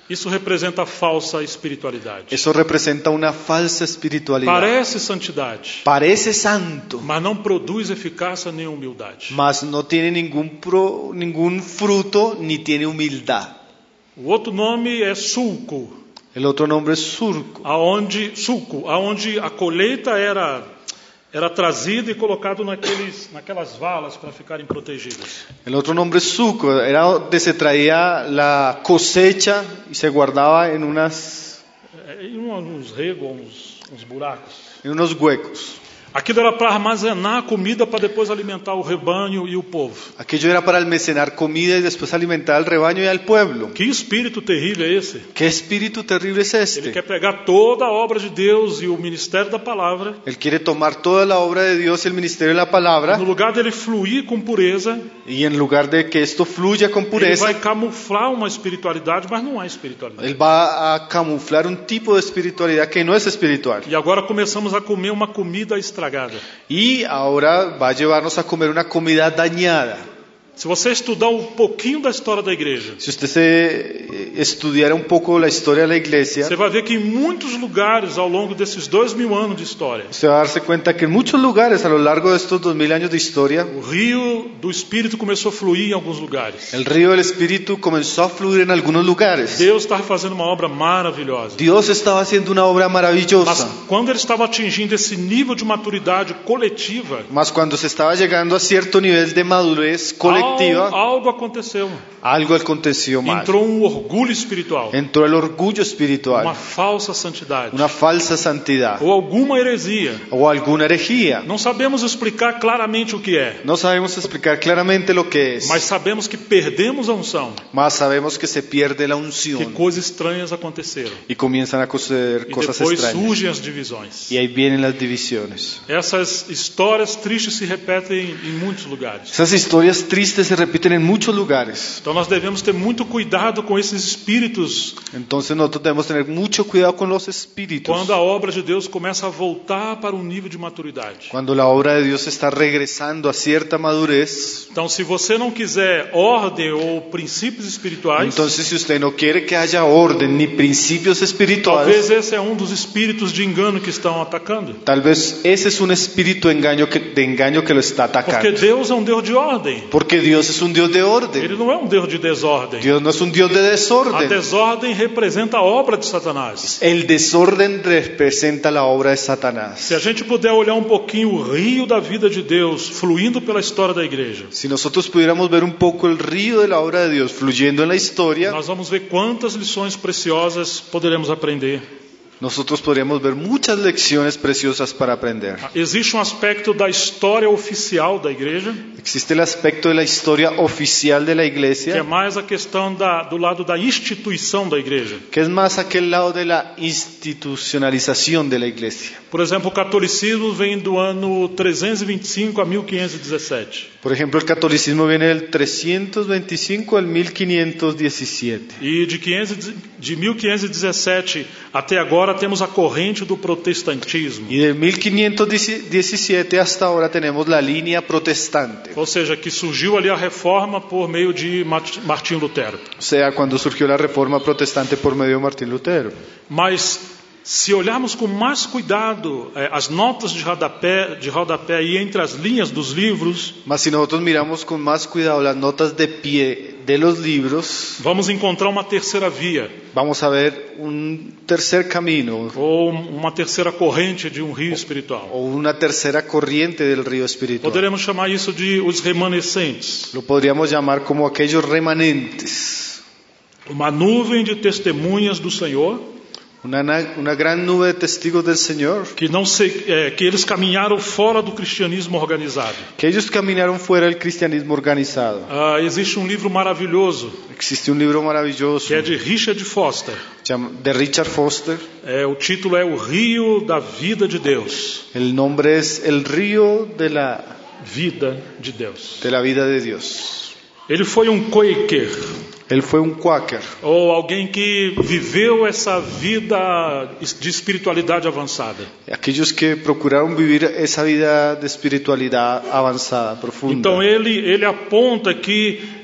Isso representa a falsa espiritualidade. Eso representa una falsa espiritualidad. Parece santidade, Parece santo, mas não produz eficácia nem humildade. mas no tiene ningún, pro- ningún fruto ni tiene humildad. O outro nome é sulco, El otro nombre es surco, aonde sulco, aonde a colheita era era trazida e colocado naqueles naquelas valas para ficarem protegidas. el otro nombre es suco, era donde se traía la cosecha y se guardaba en, unas, É, em uns regos, uns, uns buracos. en unos huecos. Aquilo era para armazenar a comida para depois alimentar o rebanho e o povo. Aquello era para almacenar comida y después alimentar al rebaño y al pueblo. Que espírito terrível é esse? ¿Qué espíritu terrible es Ele este? quer pegar toda a obra de Deus e o ministério da palavra, Él quiere tomar toda la obra de Dios y el ministerio de la no palabra, lugar dele fluir com pureza, y en lugar de que esto fluya con ele pureza, vai camuflar uma espiritualidade, mas não é espiritualidade. Él va a camuflar un tipo de espiritualidad que no es espiritual. E agora começamos a comer uma comida estragada. Y ahora va a llevarnos a comer una comida dañada. Se você estudar um pouquinho da história da igreja, Si usted se eh, estudiara un poco la historia de la iglesia, você vai ver que em muitos lugares ao longo desses dois mil anos de história, usted va a darse cuenta que en muchos lugares a lo largo de estos dos mil años de historia, o rio do Espírito começou a fluir em alguns lugares. el río del Espíritu comenzó a fluir en algunos lugares. Deus estava fazendo uma obra maravilhosa. Dios estaba haciendo una obra Mas maravillosa. quando ele estava atingindo esse nível de maturidade coletiva, Mas cuando se estaba llegando a cierto nivel de madurez algo, colectiva, algo aconteceu. algo aconteció mal. Entrou um orgulho espiritual, Entró el orgullo uma espiritual, falsa santidade, una falsa santidad ou alguma heresia. o alguna herejía. Não sabemos explicar claramente o que é, No sabemos explicar claramente lo que es, mas sabemos que perdemos a unção, mas sabemos que se pierde la que unción coisas estranhas aconteceram. y comienzan a suceder E cosas depois extrañas. surgem as divisões. Y ahí vienen las divisiones. Essas histórias tristes se repetem em muitos lugares. Esas historias tristes se repiten en muchos lugares. Então nós devemos ter muito cuidado com esses espíritos Entonces nosotros debemos tener mucho cuidado con los espíritus. quando a obra de Deus começa a voltar para um nível de maturidade. Cuando la obra de Dios está regresando a cierta madurez, Então, se você não quiser ordem ou princípios espirituais, entonces si usted no quiere que haya orden ni principios talvez espirituales, esse é um dos espíritos de engano que estão atacando. tal vez ese es un espíritu de engaño que, de engaño que lo está Porque atacando. Deus é um Deus de ordem. Porque Dios es un Dios de orden. Ele não é um Deus de desordem. Dios no es un Dios de A desorden. desordem representa a obra de Satanás. El desorden representa la obra de Satanás. Se a gente puder olhar um pouquinho o rio da vida de Deus fluindo pela história da igreja, Si nosotros pudiéramos ver un poco el río de la obra de Dios fluyendo en la historia, nós vamos ver quantas lições preciosas poderemos aprender. nosotros podríamos ver muchas lecciones preciosas para aprender. Existe um aspecto da história oficial da igreja, Existe el aspecto de la historia oficial de la que é iglesia, mais a questão da, do lado da instituição da igreja. que es más aquel lado de la institucionalización de la iglesia. Por exemplo, o catolicismo vem do ano trezentos e vinte e cinco a mil quinhentos e dezessete. Por ejemplo, el catolicismo viene del trescientos veinticinco al mil quinientos diecisiete. E de, quinhentos, de mil quinhentos e dezessete até agora temos a corrente do protestantismo. Y de mil quinientos diecisiete hasta ahora tenemos la línea protestante. Ou seja, que surgiu ali a reforma por meio de Martim Lutero. O sea, cuando surgió la reforma protestante por medio de Martín Lutero. Mas se olharmos com mais cuidado eh, as notas de rodapé, de rodapé e entre as linhas dos livros, Mas si nosotros miramos con más cuidado las notas de pie de los libros, vamos encontrar uma terceira via, vamos a ver un tercer camino ou uma terceira corrente de um rio espiritual. o una tercera corriente del río espiritual. Poderemos chamar isso de os remanescentes. Lo podríamos llamar como aquellos remanentes. Uma nuvem de testemunhas do Senhor, Una, una gran nube de testigos del Señor, que não se, é, que eles caminharam fora do cristianismo organizado. que ellos caminaron fuera del cristianismo organizado. Ah, existe um livro maravilhoso Existe un libro maravilloso que é de Richard Foster. llama- de Richard Foster. É, o título é O Rio da Vida de Deus. El nombre es El río de la, Vida de Deus. de la vida de Dios. Ele foi um Quaker, Él fue un Quaker, ou alguém que viveu essa vida de espiritualidade avançada. aquellos que procuraron vivir esa vida de espiritualidad avanzada, profunda. Então ele, ele aponta que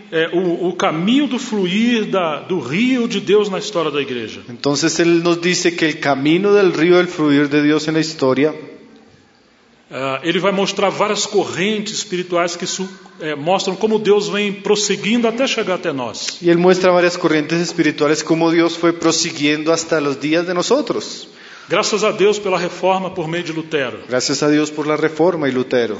é, o, o caminho do fluir da, do rio de Deus na história da igreja. Entonces Él nos dice que el camino del río del fluir de Dios en la historia, Uh, ele vai mostrar várias correntes espirituais que su, é, mostram como Deus vem prosseguindo até chegar até nós. y Él muestra varias corrientes espirituales como Dios fue prosiguiendo hasta los días de nosotros. Graças a Deus pela reforma por meio de Lutero. Gracias a Dios por la reforma y Lutero.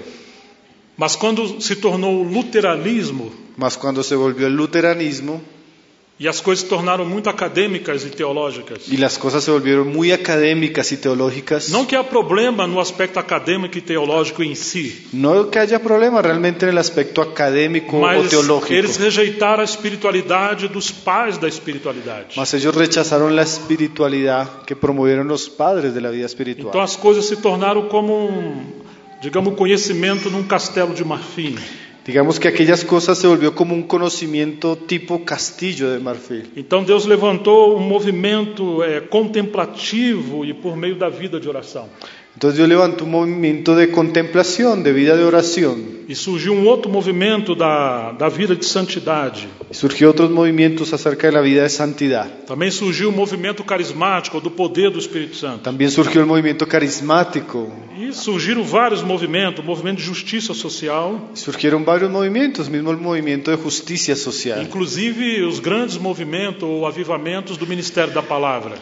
Mas quando se tornou o luteranismo, Mas cuando se volvió el luteranismo e as coisas se tornaram muito acadêmicas e teológicas. y las cosas se volvieron muy académicas y teológicas, Não que há problema no aspecto acadêmico e teológico em si, no que haya problema realmente en el aspecto académico o mas teológico, eles rejeitaram a espiritualidade dos pais da espiritualidade. mas ellos rechazaron la espiritualidad que promovieron los padres de la vida espiritual. Então as coisas se tornaram como um, digamos, conhecimento num castelo de marfim. Digamos que aquellas cosas se volvió como un conocimiento tipo castillo de marfil. Então Deus levantou um movimento é, contemplativo e por meio da vida de oração. Entonces Dios levantó un movimiento de contemplación, de vida de oración. E surgiu um outro movimento da, da vida de santidade. Y surgió otros movimientos acerca de la vida de santidad. Também surgiu o movimento carismático do poder do Espírito Santo. También surgió el movimiento carismático. E surgiram vários movimentos, o movimento de justiça social, Surgieron varios movimientos, mismo el movimiento de justicia social. inclusive os grandes movimentos ou avivamentos do Ministério da Palavra.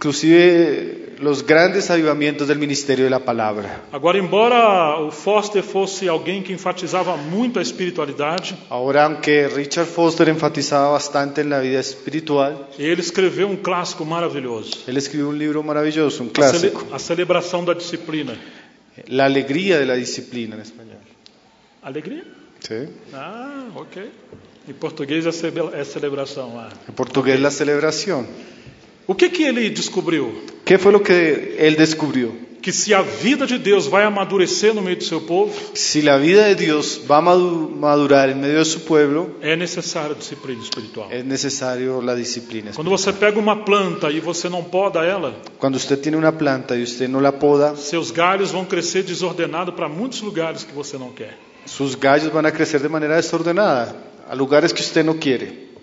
Inclusive los grandes avivamientos del ministerio de la palabra. Agora, embora o Foster fosse alguém que enfatizava muito a espiritualidade, Ahora, aunque Richard Foster enfatizaba bastante en la vida espiritual, ele escreveu um clássico maravilhoso, él escribió un libro maravilloso, un a, cele- clásico, a celebração da disciplina. La alegría de la disciplina en español. Alegria? ¿Sí? Ah, ok. Em português é cele- é celebração. Ah. En portugués, la celebración. O que que ele descobriu? ¿Qué fue lo que él descubrió? Que se a vida de Deus vai amadurecer no meio do seu povo, Si la vida de Dios va a madu- madurar en medio de su pueblo, é necessária disciplina espiritual. es necesario la disciplina. Quando você pega uma planta e você não poda ela, Cuando usted tiene una planta y usted no la poda, seus galhos vão crescer desordenado para muitos lugares que você não quer. sus gallos van a crecer de manera desordenada a lugares que usted no quiere.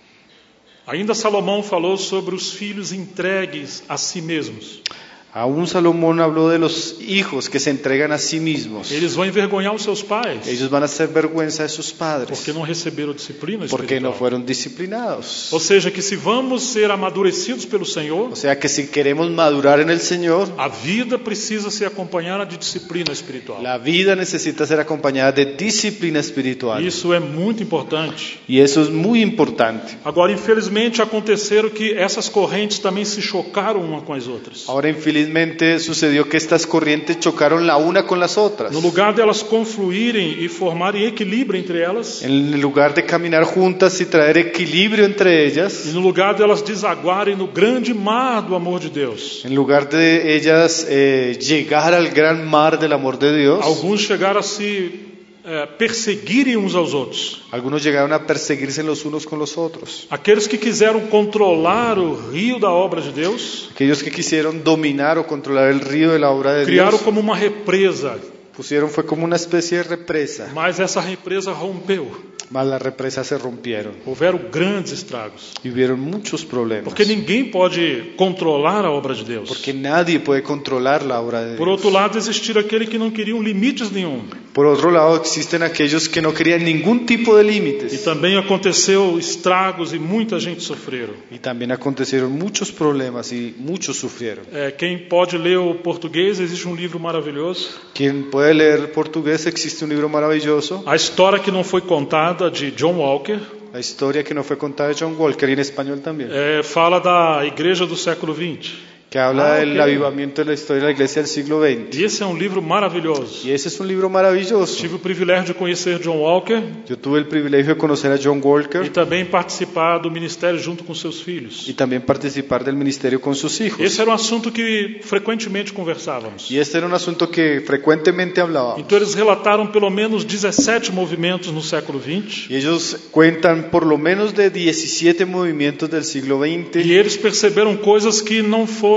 Ainda Salomão falou sobre os filhos entregues a si mesmos. Aún Salomón habló de los hijos que se entregan a sí mismos. Eles vão envergonhar os seus pais, Ellos van a hacer vergüenza de sus padres porque não receberam disciplina porque no espiritual. fueron disciplinados. Ou seja, que se vamos ser amadurecidos pelo Senhor, O sea que si queremos madurar en el Señor, a vida precisa ser acompanhada de disciplina espiritual. la vida necesita ser acompañada de disciplina espiritual. Isso é muito importante. Y eso es muy importante. Agora, infelizmente, aconteceram que essas correntes também se chocaram uma com as outras. Ahora, infelizmente, sucedió que estas corrientes chocaron la una con las otras. No lugar delas confluírem e formarem equilíbrio entre elas, En lugar de caminar juntas y traer equilibrio entre ellas, e no lugar delas desaguarem no grande mar do amor de Deus, en lugar de ellas eh, llegar al gran mar del amor de Dios, alguns chegaram a se eh, perseguirem uns aos outros. algunos llegaron a perseguirse los unos con los otros. Aqueles que quiseram controlar o rio da obra de Deus, Aquellos que quisieron dominar o controlar el río de la obra de criaram Dios, como uma represa, pusieron fue como una especie de represa, mas essa represa rompeu. mas las represas se rompieron Houveram grandes estragos, y hubieron muchos problemas. porque ninguém pode controlar a obra de Deus. Porque nadie puede controlar la obra de Por Dios. outro lado, existia aquele que não queriam limites nenhum. Por otro lado, existen aquellos que no querían ningún tipo de E límites. também aconteceu estragos e muita gente sofreram. Y también acontecieron muchos problemas y muchos sufrieron. É, quem pode ler o português, existe um livro maravilhoso. Quien puede leer portugués, existe un libro maravilloso, A história que não foi contada, de John Walker, la historia que no fue contada de John Walker, y en español también, é, fala da igreja do século vinte. que habla Ah, del ok. avivamiento de la historia de la iglesia del siglo veinte. E esse é um livro maravilhoso. Y ese es un libro maravilloso. Tive o privilégio de conhecer John Walker Yo tuve el privilegio de conocer a John e Walker também participar do ministério junto com seus filhos. y también participar del ministerio con sus hijos. Esse era um assunto que frequentemente conversávamos. Y este era un asunto que frecuentemente hablábamos. Então eles relataram pelo menos dezessete movimentos no século vinte. Y ellos cuentan por lo menos de diecisiete movimientos del siglo E veinte eles perceberam coisas que não foram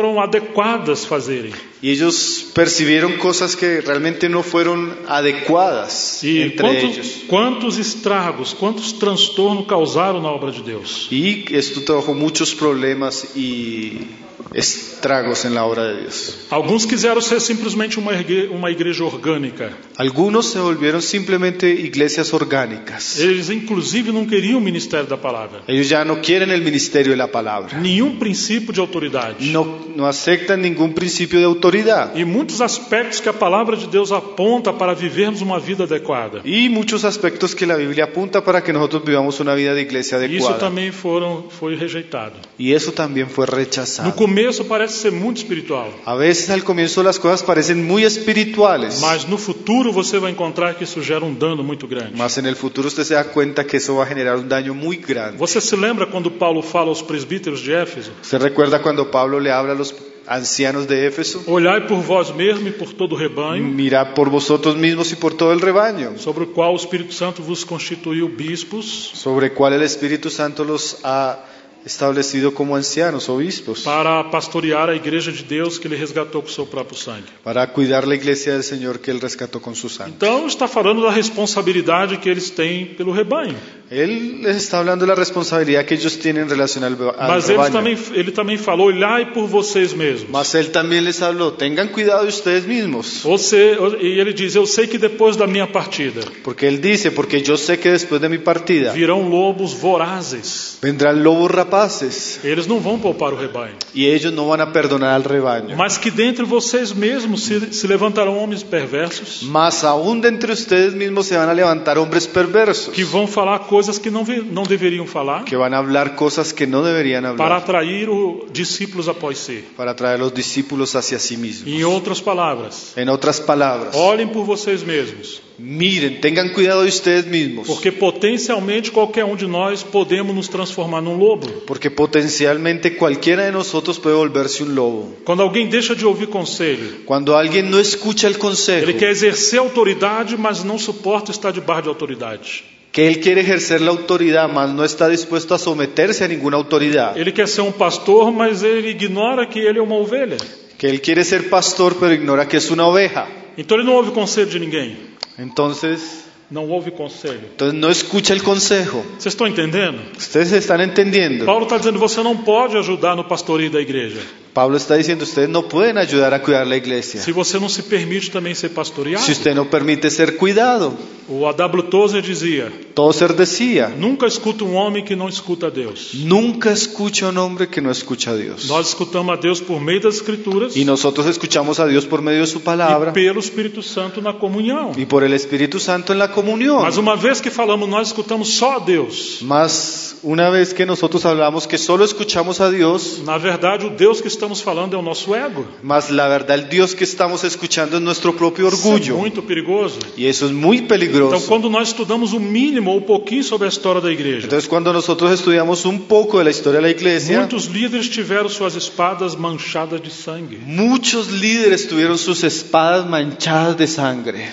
foram adequadas fazerem. Y ellos percibieron cosas que realmente no fueron adecuadas E entre quantos, ellos. quantos estragos, quantos transtornos causaram na obra de Deus. Y esto trajo muchos problemas y estragos en la obra de Dios. Alguns quiseram ser simplesmente uma igreja, uma igreja orgânica. Algunos se volvieron simplemente iglesias orgánicas. Eles, inclusive, não queriam o ministério da palavra. Ellos ya no quieren el ministerio de la palabra. Nenhum princípio de autoridade. No, no aceptan ningún principio de autoridad. E muitos aspectos que a palavra de Deus aponta para vivermos uma vida adequada. Y muchos aspectos que la Biblia apunta para que nosotros vivamos una vida de iglesia Isso adecuada. também foram, foi rejeitado. Y eso también fue No rechazado. começo parece ser muito espiritual, A veces al comienzo las cosas parecen muy espirituales, mas no futuro você vai encontrar que isso gera um dano muito grande. mas en el futuro usted se da cuenta que eso va a generar un daño muy grande. Você se lembra quando Paulo fala aos presbíteros de Éfeso? ¿Usted recuerda cuando Pablo le habla a los ancianos de Éfeso? Olhai por vós mesmos e por todo o rebanho, Mirad por vosotros mismos y por todo el rebaño, sobre o qual o Espírito Santo vos constituiu bispos, sobre el cual el Espíritu Santo los ha establecido como ancianos, obispos, para pastorear a igreja de Deus que ele resgatou com seu próprio sangue. para cuidar la iglesia del Señor que Él rescató con su sangre. Então está falando da responsabilidade que eles têm pelo rebanho. Él les está hablando de la responsabilidad que ellos tienen en relación al, al Mas eles rebaño. também, ele também falou, olhai por vocês mesmos. Mas Él también les habló, tengan cuidado de ustedes mismos. Você, e ele diz, eu sei que depois da minha partida Porque Él dice, porque yo sé que después de mi partida virão lobos vorazes. vendrán lobos rapaces Eles não vão poupar o rebanho. y ellos no van a perdonar al rebaño. Mas que dentre vocês mesmos se, se levantarão homens perversos Mas aún de entre ustedes mismos se van a levantar hombres perversos que vão falar coisas que não, ve- não deveriam falar que van a hablar cosas que no deberían para hablar atrair os discípulos após si. para traer los discípulos hacia sí mismos. Em outras palavras, En otras palabras, olhem por vocês mesmos, miren, tengan cuidado de ustedes mismos, porque potencialmente qualquer um de nós podemos nos transformar num lobo. porque potencialmente cualquiera de nosotros puede volverse un lobo. Quando alguém deixa de ouvir conselho, Cuando alguien no escucha el consejo, ele quer exercer autoridade, mas não suporta estar debaixo de autoridade. que él quiere ejercer la autoridad, mas no está dispuesto a someterse a ninguna autoridad, Ele quer ser um pastor, mas ele ignora que ele é uma ovelha. que él quiere ser pastor pero ignora que es una oveja, Então ele não ouve conselho de ninguém. entonces, Não ouve conselho. entonces no escucha el consejo. Vocês estão entendendo? Ustedes están entendiendo. Paulo está dizendo, você não pode ajudar no pastoreio da igreja Pablo está diciendo, ustedes no pueden ayudar a cuidar la iglesia se você não se permite também ser pastoreado. si usted no permite ser cuidado. O A W Tozer dizia, Tozer decía, nunca escuta um homem que não escuta a Deus. nunca escucha a un hombre que no escucha a Dios. Nós escutamos a Deus por meio das Escrituras Y nosotros escuchamos a Dios por medio de su palabra e pelo Espírito Santo na comunhão. y por el Espíritu Santo en la comunión. Mas uma vez que falamos, nós escutamos só a Deus. Mas una vez que nosotros hablamos que solo escuchamos a Dios, Na verdade, o Deus que estamos falando é o nosso ego. mas la verdad el Dios que estamos escuchando es nuestro propio Isso é orgullo. muito perigoso. Y eso es muy Então, peligroso. quando nós estudamos o mínimo ou um pouquinho sobre a história da igreja, Entonces cuando nosotros estudiamos un poco de la historia de la iglesia, muitos líderes tiveram suas espadas manchadas de sangue. muchos líderes tuvieron sus espadas manchadas de sangre.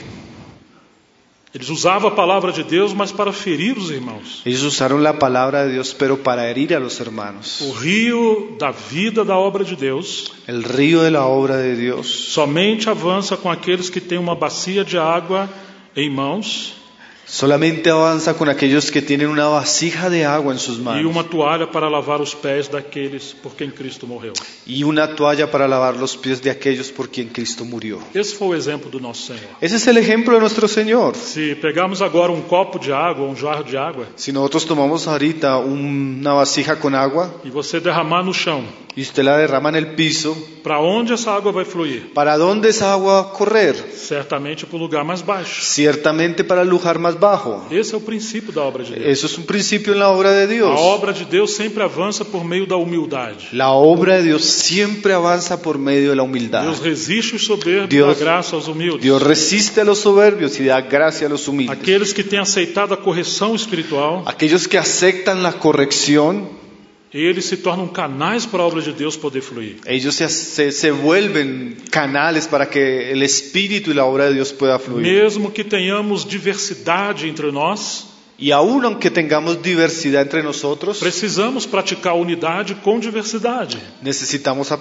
Eles usavam a palavra de Deus, mas para ferir os irmãos. Ellos usaron la palabra de Dios, pero para herir a los hermanos. O rio da vida da obra de Deus El río de la obra de Dios somente avança com aqueles que têm uma bacia de água em mãos solamente avanza con aquellos que tienen una vasija de agua en sus e manos uma toalha para lavar os pés daqueles por quem Cristo morreu. y una toalla para lavar los pies de aquellos por quien Cristo murió. Esse foi o exemplo do nosso Senhor. Ese es el ejemplo de nuestro Señor. Se pegarmos agora um copo de água, um jarro de água, Si nosotros tomamos ahorita una vasija con agua e você derramar no chão, y usted la derrama en el piso, para onde essa água vai fluir? ¿para dónde esa agua va a correr? Certamente para o lugar mais baixo. Ciertamente para el lugar más bajo. Esse é o princípio da obra de Deus. Eso es un principio en la obra de A Dios. obra de Deus sempre avança por meio da humildade. La obra de Dios siempre avanza por medio de la humildad. Deus resiste os soberbos e Deus- dá graça aos humildes. Dios resiste a los soberbios y da gracia a los humildes. Aqueles que têm aceitado a correção espiritual, Aquellos que aceptan la corrección, eles se tornam canais para a obra de Deus poder fluir. ellos se, se, se vuelven canales para que el Espíritu y la obra de Dios pueda fluir. Mesmo que tenhamos diversidade entre nós, Y aún aunque tengamos diversidad entre nosotros, precisamos praticar unidade com diversidade. necesitamos apre-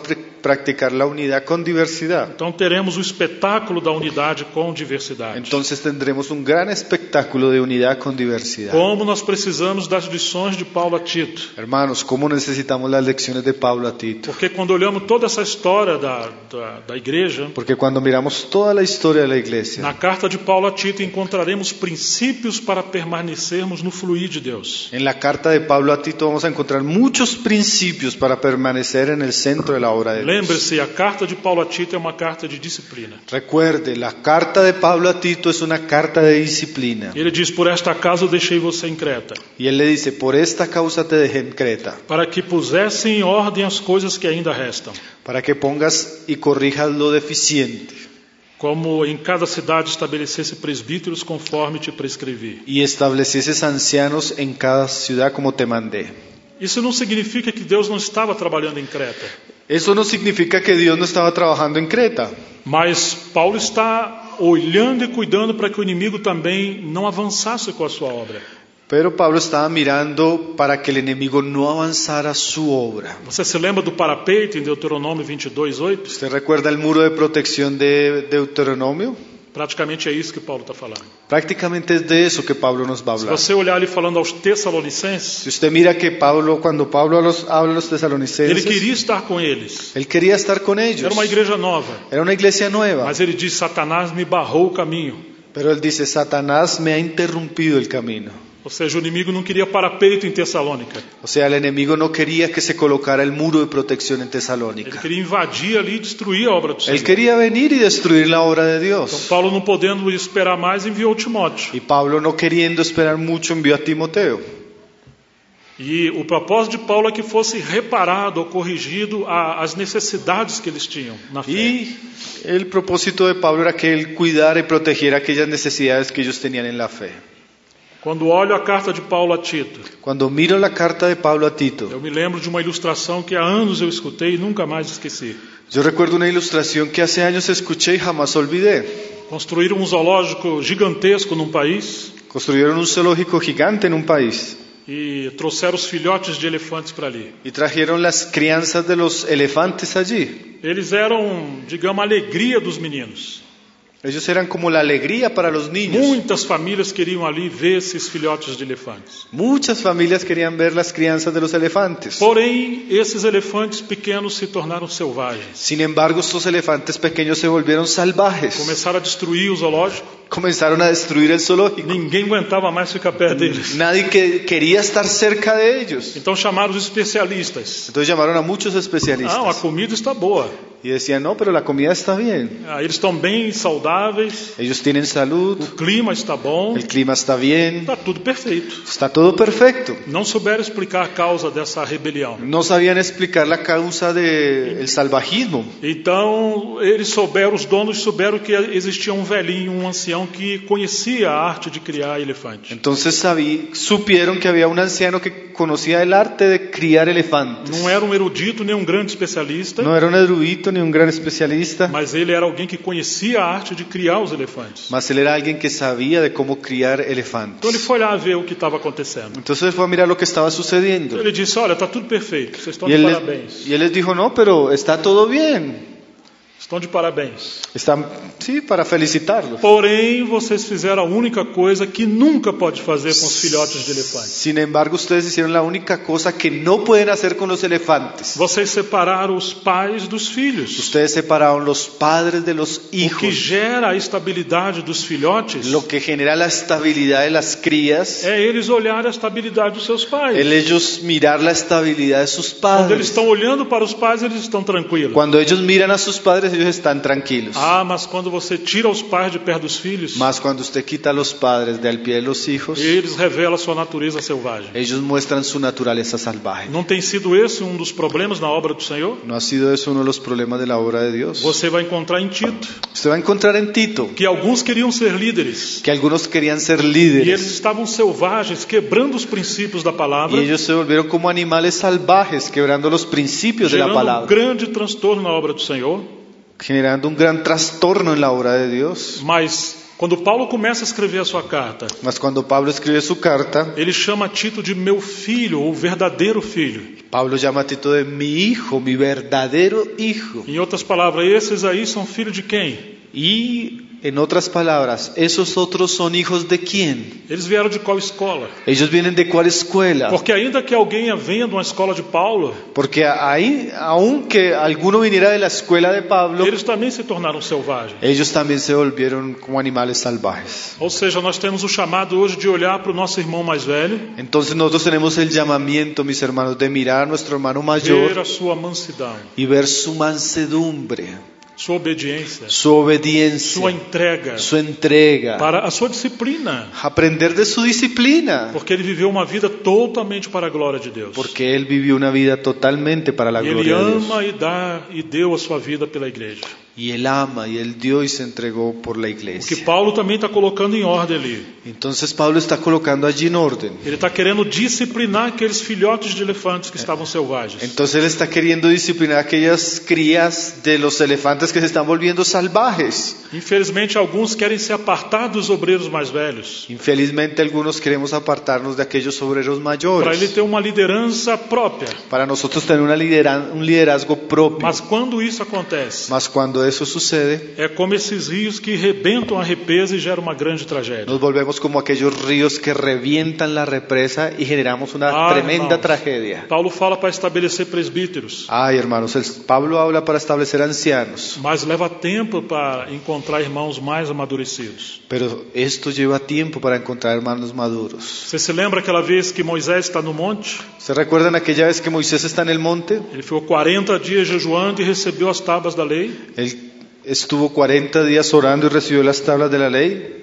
practicar la unidad con diversidad. Então teremos o espetáculo da unidade com diversidade. Entonces tendremos un gran espectáculo de unidad con diversidad. Como nós precisamos das lições de Paulo a Tito. Hermanos, ¿cómo necesitamos las lecciones de Pablo a Tito? Porque quando olhamos toda essa história da, da, da igreja, Porque cuando miramos toda la historia de la iglesia, na carta de Paulo a Tito encontraremos princípios para permanecermos no fluir de Deus. en la carta de Pablo a Tito vamos a encontrar muchos principios para permanecer en el centro de la obra de Dios. Lembre-se, a carta de Paulo a Tito é uma carta de disciplina. Recuerde, la carta de Pablo a Tito es una carta de disciplina. Ele diz, por esta causa eu deixei você em Creta, Y él le dice, por esta causa te dejé en Creta, para que pusesse em ordem as coisas que ainda restam, para que pongas y corrijas lo deficiente como em cada cidade estabelecesse presbíteros conforme te prescrevi. y establecieses ancianos en cada ciudad como te mandé. Isso não significa que Deus não estava trabalhando em Creta, Eso no significa que Dios no estaba trabajando en Creta, mas Paulo está olhando e cuidando para que o inimigo também não avançasse com a sua obra. pero Pablo estaba mirando para que el enemigo no avanzara su obra. Você se lembra do parapeito em Deuteronômio vinte e dois, oito? ¿Usted recuerda el muro de protección de Deuteronomio? Praticamente é isso que Paulo está falando. Prácticamente es de eso que Pablo nos va a Se hablar. você olhar ele falando aos Tessalonicenses, Si usted mira que Pablo, cuando Pablo los- habla a los ele tesalonicenses, queria estar com eles. él quería estar con ellos. Era uma igreja nova, Era una iglesia nueva, mas ele diz, Satanás me barrou o caminho. pero él dice, Satanás me ha interrumpido el camino. Ou seja, o inimigo não queria parapeito em Tessalônica. O sea, el enemigo no quería que se colocara el muro de protección en Ele Tesalónica. queria invadir ali e destruir a obra do Senhor. Él quería venir y destruir la obra de Então Dios. Paulo, não podendo esperar mais, enviou Timóteo. Y Pablo, no queriendo esperar mucho, envió a Timoteo. E o propósito de Paulo é que fosse reparado ou corrigido a, as necessidades que eles tinham na fé. Y el propósito de Pablo era que él cuidara y protegiera aquellas necesidades que ellos tenían en la fe. Quando olho a carta de Paulo a Tito, Cuando miro la carta de Pablo a Tito, eu me lembro de uma ilustração que há anos eu escutei e nunca mais esqueci. yo recuerdo una ilustración que hace años escuché y jamás olvidé. Construíram um zoológico gigantesco num país Construyeron un zoológico gigante en un país e trouxeram os filhotes de elefantes para ali. y trajeron las crianzas de los elefantes allí. Eles eram, digamos, a alegria dos meninos. Ellos eran como la alegría para los niños. Muitas famílias queriam ali ver esses filhotes de elefantes. Muchas familias querían ver las crianzas de los elefantes. Porém, esses elefantes pequenos se tornaram selvagens. Sin embargo, estos elefantes pequeños se volvieron salvajes. Começaram a destruir o zoológico. Comenzaron a destruir el zoológico. Ninguém aguentava mais ficar perto deles. Nadie que quería estar cerca de ellos. Então chamaram os especialistas. Entonces llamaron a muchos Ah, a especialistas comida está boa. y decían, no, pero la comida está bien. Ah, eles estão bem saudáveis. Ellos tienen salud, O clima está bom. el clima está bien, Está tudo perfeito. está todo perfecto. Não souberam explicar a causa dessa rebelião. No sabían explicar la causa del salvajismo. Então, eles souberam, os donos souberam que existia um velhinho, um ancião que conhecia a arte de criar elefantes. Entonces sabí, supieron que había un anciano que conocía el arte de criar elefantes. Não era um erudito nem um grande especialista, No era un erudito ni un gran especialista, mas ele era alguém que conhecia a arte de criar os elefantes. mas él era alguien que sabía de cómo criar Então ele elefantes. foi lá ver o que estava acontecendo. Entonces él fue a mirar lo que estaba sucediendo. Ele disse, olha, está tudo perfeito, vocês estão Y de él, les, parabéns. y él les dijo, no, pero está todo bien. Estão de parabéns. Están, sí, para felicitarlos. Porém, vocês fizeram a única coisa que nunca pode fazer com os filhotes de elefantes. Sin embargo, ustedes hicieron la única cosa que no pueden hacer con los elefantes. Vocês separaram os pais dos filhos. Ustedes separaron los padres de los O que hijos. gera a estabilidade dos filhotes Lo que genera la estabilidad de las crías, é eles olharem a estabilidade dos seus pais. el ellos mirar la estabilidad de sus Quando eles padres. estão olhando para os pais, eles estão tranquilos. Cuando ellos miran a sus padres, ellos están tranquilos. Ah, mas quando você tira os pais de perto dos filhos, Más cuando usted quita a los padres del pie de los hijos, eles revelam a sua natureza selvagem. ellos muestran su naturaleza salvaje. Não tem sido esse um dos problemas na obra do Senhor? ¿No ha sido eso uno de los problemas de la obra de Dios? Você vai encontrar em Tito Usted va a encontrar en Tito que alguns queriam ser líderes que algunos querían ser e eles líderes estavam selvagens, quebrando os princípios da palavra, y ellos se volvieron como animales salvajes, quebrando los principios de la gerando um palabra, grande transtorno na obra do Senhor. generando un gran trastorno en la obra de Dios. Mas Quando Paulo começa a escrever a sua carta, Mas cuando Pablo escribe su carta, ele chama Tito de meu filho, ou verdadeiro filho. Pablo llama a Tito de mi hijo, mi verdadero hijo. Em outras palavras, esses aí são filhos de quem? Y en otras palabras, ¿esos otros son hijos de quién? Eles vieram de qual escola? ¿Ellos vienen de cuál escuela? Porque ainda que alguém venha de uma escola de Paulo, Porque ahí, aunque alguno viniera de la escuela de Pablo, eles também se tornaram selvagens. ellos también se volvieron como animales salvajes. Ou seja, nós temos o chamado hoje de olhar para o nosso irmão mais velho, Entonces nosotros tenemos el llamamiento, mis hermanos, de mirar a nuestro hermano ver mayor a sua mansidão, y ver su mansedumbre, sua obediência, su obediencia, sua entrega, su entrega, para a sua disciplina, aprender de su disciplina, porque ele viveu uma vida totalmente para a glória de Deus. porque él vivió una vida totalmente para la E ele gloria de Dios. ama e dá e deu a sua vida pela igreja. Y él ama y él dio y se entregó por la O que iglesia. Paulo também está colocando em ordem ali. Entonces Pablo está colocando allí en orden. Ele está querendo disciplinar aqueles filhotes de elefantes que estavam selvagens. Entonces él está queriendo disciplinar a aquellas crías de los elefantes que se están volviendo salvajes. Infelizmente, alguns querem se apartar dos obreiros mais velhos, Infelizmente algunos queremos apartarnos de aquellos obreros para ele mayores, ter uma liderança própria. para nosotros tener una lidera- un liderazgo propio. Mas quando isso acontece, Mas cuando eso sucede, é como esses rios que rebentam a represa e geram uma grande tragédia. nos volvemos como aquellos ríos que revientan la represa y generamos una Ah, tremenda hermanos. tragedia. Paulo fala para estabelecer presbíteros, Ay, hermanos, el- Pablo habla para establecer ancianos, mas leva tempo para encontrar irmãos mais amadurecidos. pero esto lleva tiempo para encontrar hermanos maduros. Você se lembra aquela vez que Moisés está no monte? ¿Se recuerdan aquella vez que Moisés está en el monte? Ele ficou quarenta dias jejuando e recebeu as tábuas da lei. Él estuvo cuarenta días orando y recibió las tablas de la ley.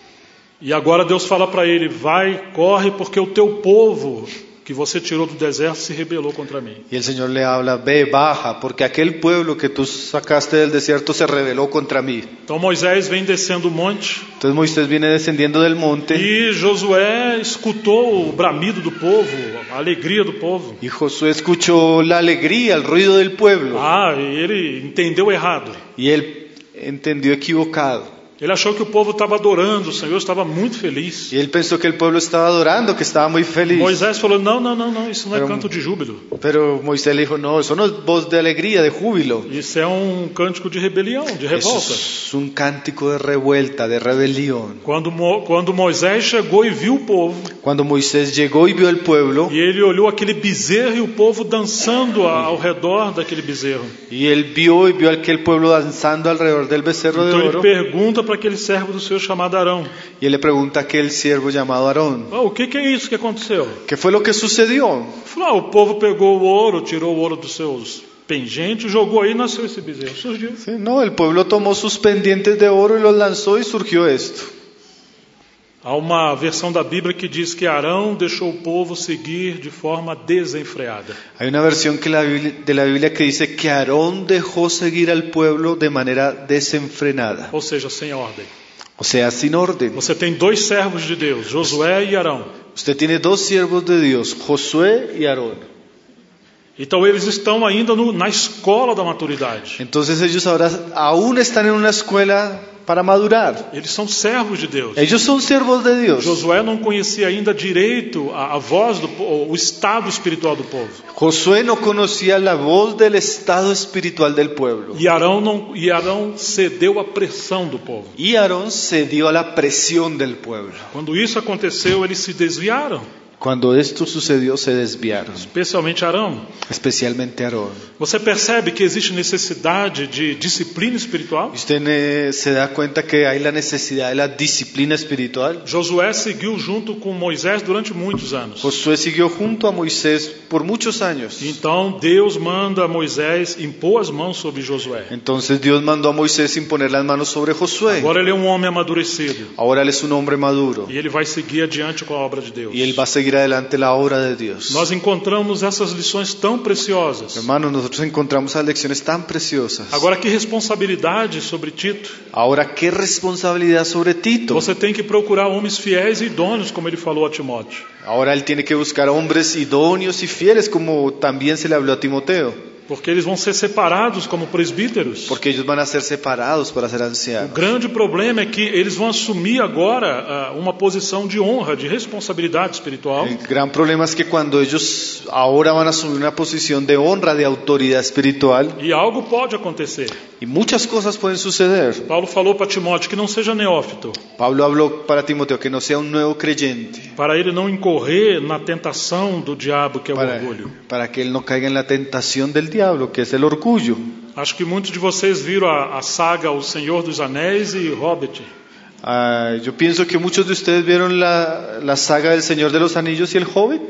E agora Deus fala para ele: vai, corre, porque o teu povo que você tirou do deserto se rebelou contra mim. Y el Señor le habla, ve, baja, porque aquel pueblo que tú sacaste del desierto se rebeló contra mí. Então Moisés vem descendo o monte Entonces Moisés viene descendiendo del monte e Josué escutou o bramido do povo, a alegria do povo. y Josué escuchó la alegría, el ruido del pueblo, Ah, e ele entendeu errado. y él entendió equivocado. Ele achou que o povo estava adorando o Senhor, estava muito feliz. Y él pensó que el pueblo estaba adorando, que estaba muy feliz. Moisés falou: não, não, não, não, isso não é Pero- canto de júbilo. Pero Moisés le dijo, no, eso no es voz de alegría, de júbilo. Isso é um cântico de rebelião, de Eso revolta. es un cántico de revuelta, de rebelión. Quando, Mo- quando Moisés chegou e viu o povo, Cuando Moisés llegó y vio el pueblo, e ele olhou aquele bezerro e o povo dançando a- ao redor daquele bezerro. y él vio y vio aquel pueblo danzando alrededor del becerro de Então ele oro, pergunta para aquele servo do Senhor chamado Arão: y él le pregunta a aquel siervo llamado Aarón, ah, o que, que é isso que aconteceu? ¿qué fue lo que sucedió? Ele falou: ah, o povo pegou o ouro, tirou o ouro dos seus pingentes, jogou aí e nasceu esse bezerro. Surgiu. Sí, no, el pueblo tomó sus pendientes de oro y los lanzó y surgió esto. Há uma versão da Bíblia que diz que Arão deixou o povo seguir de forma desenfreada. Hay una versión que la Biblia- de la Biblia que dice que Aarón dejó seguir al pueblo de manera desenfrenada, Ou seja, sem ordem. o sea, sin orden. Você tem dois servos de Deus, Josué e Arão. Usted tiene dos siervos de Dios, Josué y Aarón. Então eles estão ainda no, na escola da maturidade. Entonces ellos ahora aún están en una escuela para madurar. Eles são servos de Deus. Ellos son siervos de Dios. Josué não conhecia ainda direito a, a voz, do, po- o estado espiritual do povo. Josué no conocía la voz del estado espiritual del pueblo. E Arão, não, e Arão cedeu à pressão do povo. Y Aarón cedió a la presión del pueblo. Quando isso aconteceu, eles se desviaram, Cuando esto sucedió se desviaron, especialmente Arão. especialmente Aarón. Você percebe que existe necessidade de disciplina espiritual? ¿Y usted eh, se da cuenta que hay la necesidad de la disciplina espiritual? Josué seguiu junto com Moisés durante muitos anos. Josué siguió junto a Moisés por muchos años. Então Deus manda Moisés impor as mãos sobre Josué. Entonces Dios mandó a Moisés imponer las manos sobre Josué. Agora ele é um homem amadurecido Ahora él es un hombre maduro e ele vai seguir adiante com a obra de Deus. y él va a seguir adelante la obra de Dios. Nós encontramos essas lições tão preciosas. Hermanos, nosotros encontramos esas lecciones tan preciosas. Agora, que responsabilidade sobre Tito. Ahora, ¿qué responsabilidad sobre Tito? Você tem que procurar homens fiéis e idôneos, como ele falou a Timóteo. Ahora él tiene que buscar hombres idóneos y fieles, como también se le habló a Timoteo. Porque eles vão ser separados como presbíteros. Porque ellos van a ser separados para ser O ancianos. grande problema é que eles vão assumir agora ah, uma posição de honra, de responsabilidade espiritual. El gran problema es que cuando ellos ahora van a asumir una posición de honra, de autoridad espiritual, E algo pode acontecer. y muchas cosas pueden suceder. Paulo falou para Timóteo que não seja neófito, Pablo habló para Timoteo que no sea un nuevo creyente, para ele não incorrer na tentação do diabo, que é o para, orgulho. para que él no caiga en la tentación del diablo, que es el orgullo. Acho que muitos de vocês viram a, a saga O Senhor dos Anéis e Hobbit. Ah, yo pienso que muchos de ustedes vieron la, la saga del Señor de los Anillos y el Hobbit.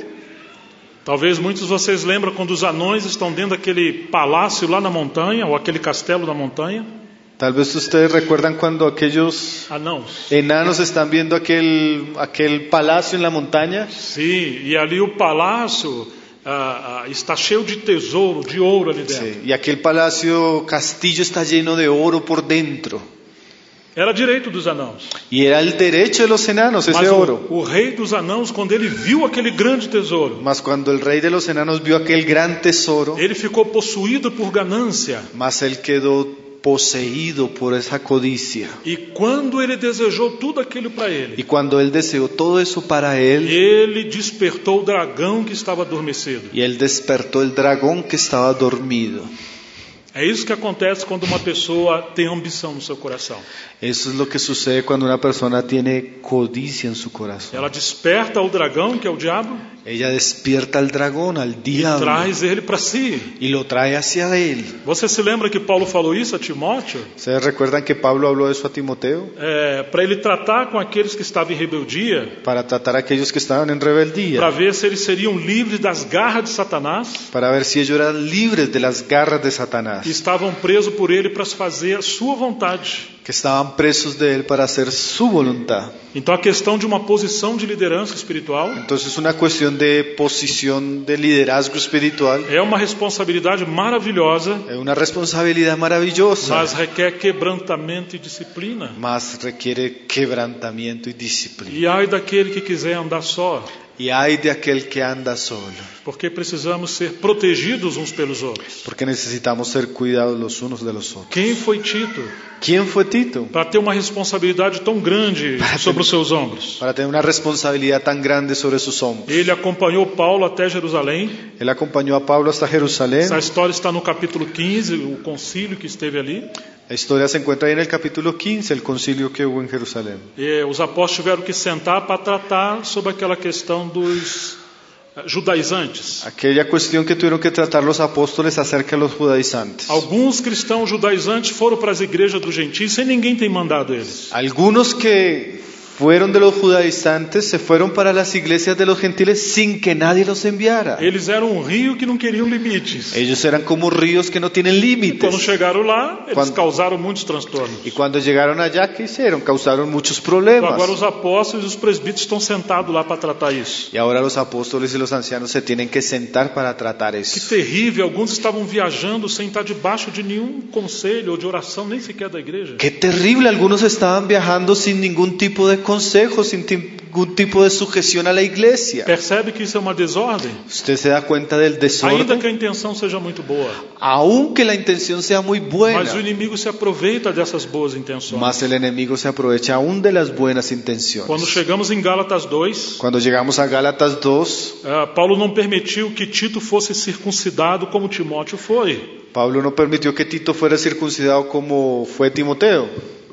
Talvez muitos de vocês lembram quando os anões estão dentro daquele palácio lá na montanha, ou aquele castelo da montanha. Tal vez ustedes recuerdan cuando aquellos Anãos. enanos están viendo aquel, aquel palacio en la montaña. Sim, e ali o palácio ah, ah, está cheio de tesouro, de ouro ali dentro. Sí, y aquel palacio, castillo está lleno de oro por dentro. Era direito dos anãos. Y era el derecho de los enanos ese Mas oro. o, o rei dos anãos, quando ele viu aquele grande tesouro, Mas cuando el rey de los enanos vio aquel gran tesoro, ele ficou possuído por ganância. mas él quedó poseído por esa codicia. E quando ele desejou tudo aquilo para ele, Y cuando él deseó todo eso para él, ele despertou o dragão que estava adormecido. y él despertó el dragón que estaba dormido. É isso que acontece quando uma pessoa tem ambição no seu coração. Eso es lo que sucede cuando una persona tiene codicia en su corazón. Ela desperta o dragão, que é o diabo, Ella despierta al dragón, al e diablo, traz ele para si. y lo trae hacia él. Você se lembra que Paulo falou isso a Timóteo? ¿Ustedes recuerdan que Pablo habló eso a Timoteo? É, para ele tratar com aqueles que estavam em rebeldia, Para tratar a aquellos que estaban en rebeldía, para ver se eles seriam livres das garras de Satanás, para ver si ellos eran libres de las garras de que Satanás, estavam presos por ele para fazer a sua vontade. que estaban presos de él para hacer su voluntad. Então a questão de uma posição de liderança espiritual Entonces una cuestión de posición de liderazgo espiritual é uma responsabilidade maravilhosa, es una responsabilidad maravillosa, mas requer quebrantamento e disciplina. mas requiere quebrantamiento y disciplina. E ai daquele que quiser andar só, Y hay de aquel que anda solo, porque precisamos ser protegidos uns pelos outros. porque necesitamos ser cuidados los unos de los otros. Quem foi Tito ¿Quién fue Tito? para ter uma responsabilidade tão grande sobre os seus ombros? Para tener una responsabilidad tan grande sobre sus hombros. Ele acompanhou Paulo até Jerusalém. Él acompañó a Pablo hasta Jerusalén. Essa história está no capítulo quinze, o concílio que esteve ali. La historia se encuentra ahí en el capítulo quince, el concilio que hubo en Jerusalén. E os apóstolos tiveram que sentar para tratar sobre aquela questão dos judaizantes. Aquella cuestión que tuvieron que tratar los apóstoles acerca de los judaizantes. Alguns cristãos judaizantes foram para as igrejas dos gentios sem ninguém ter mandado eles. Algunos que fueron de los judaizantes se fueron para las iglesias de los gentiles sin que nadie los enviara. Eles eram um rio que não queriam limites. Ellos eran como ríos que no tienen Quando límites. chegaram lá, eles Quando- causaram muitos transtornos. Y cuando llegaron allá, ¿qué hicieron? Causaron muchos Então, problemas. agora os apóstolos e os presbíteros estão sentados lá para tratar isso. Y ahora los apóstoles y los ancianos se tienen que sentar para tratar Que eso. terrível, alguns estavam viajando sem estar debaixo de nenhum conselho ou de oração, nem sequer da igreja. Qué terrible, algunos estaban viajando sin ningún tipo de consejo, sin ningún tipo de sujeción a la iglesia. Percebe que isso é uma desordem? Usted se da cuenta del Ainda desorden, que a intenção seja muito boa, aunque la intención sea muy buena, mas o inimigo se aproveita dessas boas intenções. más el enemigo se aprovecha aún de las buenas intenciones. Quando chegamos em Gálatas dois, Cuando llegamos a Gálatas dos, eh, Paulo não permitiu que Tito fosse circuncidado como Timóteo foi. Pablo no permitió que Tito fuera circuncidado como fue Timoteo.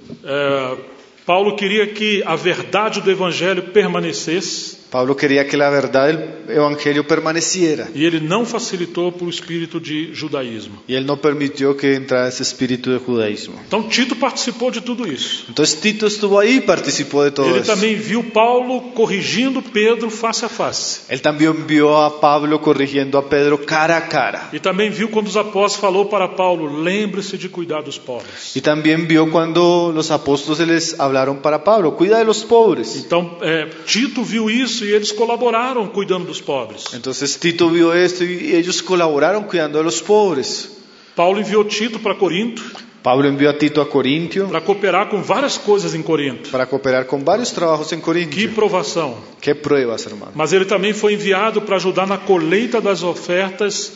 Eh, Paulo queria que a verdade do evangelho permanecesse, Pablo quería que la verdad del evangelio permaneciera e ele não facilitou para o espírito de judaísmo. y él no permitió que entrara ese espíritu de judaísmo. Então Tito participou de tudo isso. Entonces Tito estuvo ahí y participó de todo Ele eso. também viu Paulo corrigindo Pedro face a face. Él también vio a Pablo corrigiendo a Pedro cara a cara. E também viu quando os apóstolos falou para Paulo, lembre-se de cuidar dos pobres. Y también vio cuando los apóstoles les hablaron para Pablo, cuida de los pobres. Então é, Tito viu isso e eles colaboraram cuidando dos pobres. Entonces Tito vio esto y ellos colaboraron cuidando de los pobres. Paulo enviou Tito para Corinto Pablo envió a Tito a Corintio para cooperar com várias coisas em Corinto. para cooperar con varios trabajos en Que Corintio. provação. Qué pruebas, hermano. Mas ele também foi enviado para ajudar na colheita das ofertas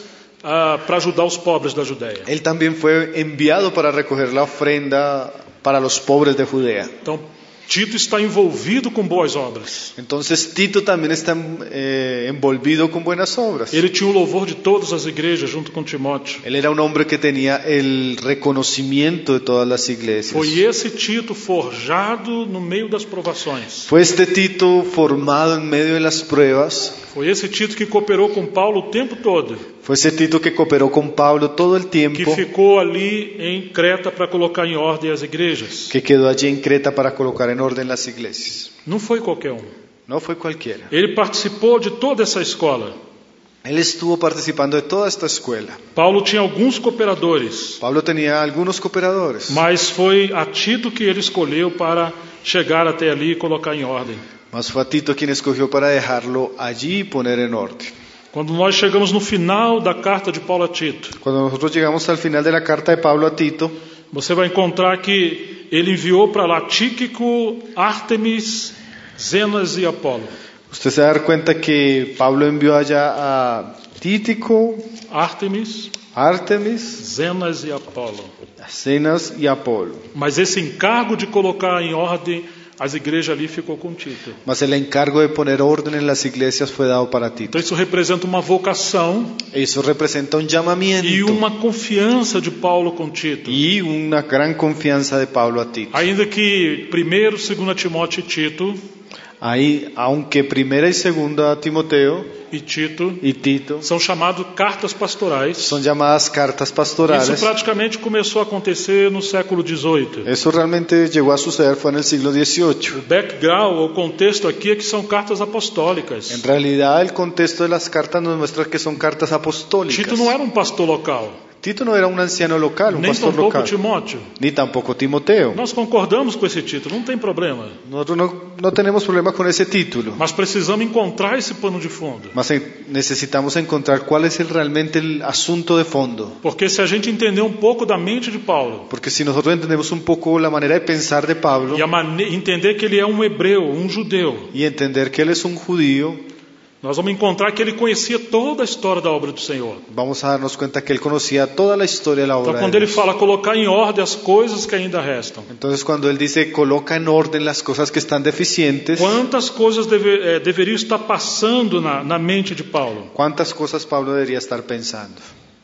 ah, para ajudar os pobres da Judéia. Él también fue enviado para recoger la ofrenda para los pobres de Judea. Então, Tito está envolvido com boas obras. Entonces Tito también está eh, envolvido con buenas obras. Ele tinha o louvor de todas as igrejas junto com Timóteo. Él era un hombre que tenía el reconocimiento de todas las iglesias. Foi esse Tito forjado no meio das provações. Fue este Tito formado en medio de las pruebas. Foi esse Tito que cooperou com Paulo o tempo todo. Fue ese Tito que cooperó con Pablo todo el Que tiempo, ficou ali em Creta para colocar em ordem as igrejas. que quedó allí en Creta para colocar en orden las iglesias. Não foi qualquer um. No fue cualquiera. Ele participou de toda essa escola. Él estuvo participando de toda esta escuela. Paulo tinha alguns cooperadores, Pablo tenía algunos cooperadores, mas foi a Tito que ele escolheu para chegar até ali e colocar em ordem. mas fue a Tito quien escogió para dejarlo allí y poner en orden. Quando nós chegamos no final da carta de Paulo a Tito, Cuando nosotros llegamos al final de la carta de Pablo a Tito, você vai encontrar que ele enviou para lá Tíquico, Ártemis, Zenas e Apolo. usted se va a dar cuenta que Pablo envió allá a Títico, Ártemis, Artemis, Zenas e Apolo. Zenas y Apolo. Mas esse encargo de colocar em ordem as igrejas ali ficou com Tito. Mas el encargo de poner orden en las iglesias fue dado para Tito. Então isso representa uma vocação Eso representa un llamamiento e uma confiança de Paulo com Tito. y una gran confianza de Pablo a Tito. Ainda que primeiro, segundo Timóteo e Tito, Ahí, aunque primera y segunda Timoteo e Tito y Tito são chamados cartas pastorais. son llamadas cartas Isso pastorales, praticamente começou a acontecer no século dezoito. eso realmente llegó a suceder fue en el siglo dieciocho. O background, o contexto aqui é que são cartas apostólicas. En realidad el contexto de las cartas nos muestra que son cartas apostólicas. Tito não era um pastor local, Tito no era un anciano local, un nem pastor tampouco local, Timóteo. ni tampoco Timoteo. Nós concordamos com esse título, não tem problema. Nosotros no, no tenemos problema con ese título, Mas precisamos encontrar esse pano de fundo. mas en- necesitamos encontrar cuál es el, realmente el asunto de fondo. Porque se a gente entender um pouco da mente de Paulo Porque si nosotros entendemos un poco la manera de pensar de Pablo e a mane- entender que ele é um hebreu, um judeu, y entender que él es un judío, nós vamos encontrar que ele conhecia toda a história da obra do Senhor. vamos a darnos cuenta que él conocía toda la historia de la Então, obra quando de ele Dios. fala colocar em ordem as coisas que ainda restam, Entonces cuando él dice coloca en orden las cosas que están deficientes, quantas coisas deve, eh, deveriam estar passando na, na mente de Paulo? ¿cuántas cosas Pablo debería estar pensando?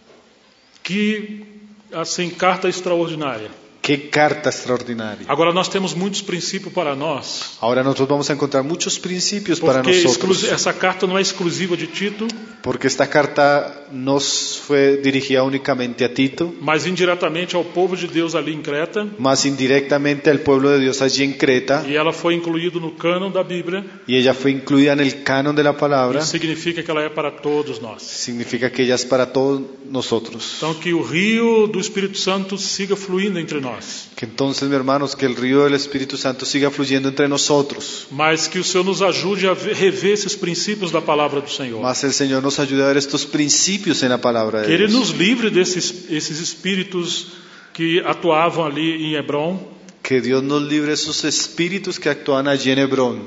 Que, assim, carta extraordinária. Qué carta extraordinaria. Agora, nós temos muitos princípios para nós, Ahora nosotros vamos a encontrar muchos principios para porque nosotros, exclusi- essa carta não é exclusiva de Tito, porque esta carta no fue dirigida únicamente a Tito, mas indiretamente ao povo de Deus ali em Creta, más indirectamente al pueblo de Dios allí en Creta, e ela foi incluída no cânon da Bíblia. y ella fue incluida en el canon de la palabra. Isso significa que ela é para todos nós. Significa que ella es para todos nosotros. Então, que o rio do Espírito Santo siga fluindo entre nós, Que entonces, mis hermanos, que el río del Espíritu Santo siga fluyendo entre nosotros. mas que o Senhor nos ajude a ver- rever esses princípios da palavra do Senhor. Más el Señor nos ayude a ver estos principios en la palabra Que de Ele Dios. nos livre desses esses espíritos que atuavam ali em Hebron, Que Dios nos libre esos espíritus que actúan allí en Hebrón.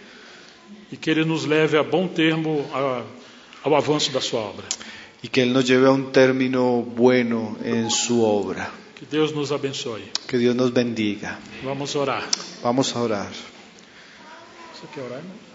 e que Ele nos leve a bom termo a, ao avanço da sua obra. Y que Él nos lleve a un término bueno en su obra. Que Deus nos abençoe. Que Dios nos bendiga. Vamos orar. Vamos a orar. Você quer orar, irmão?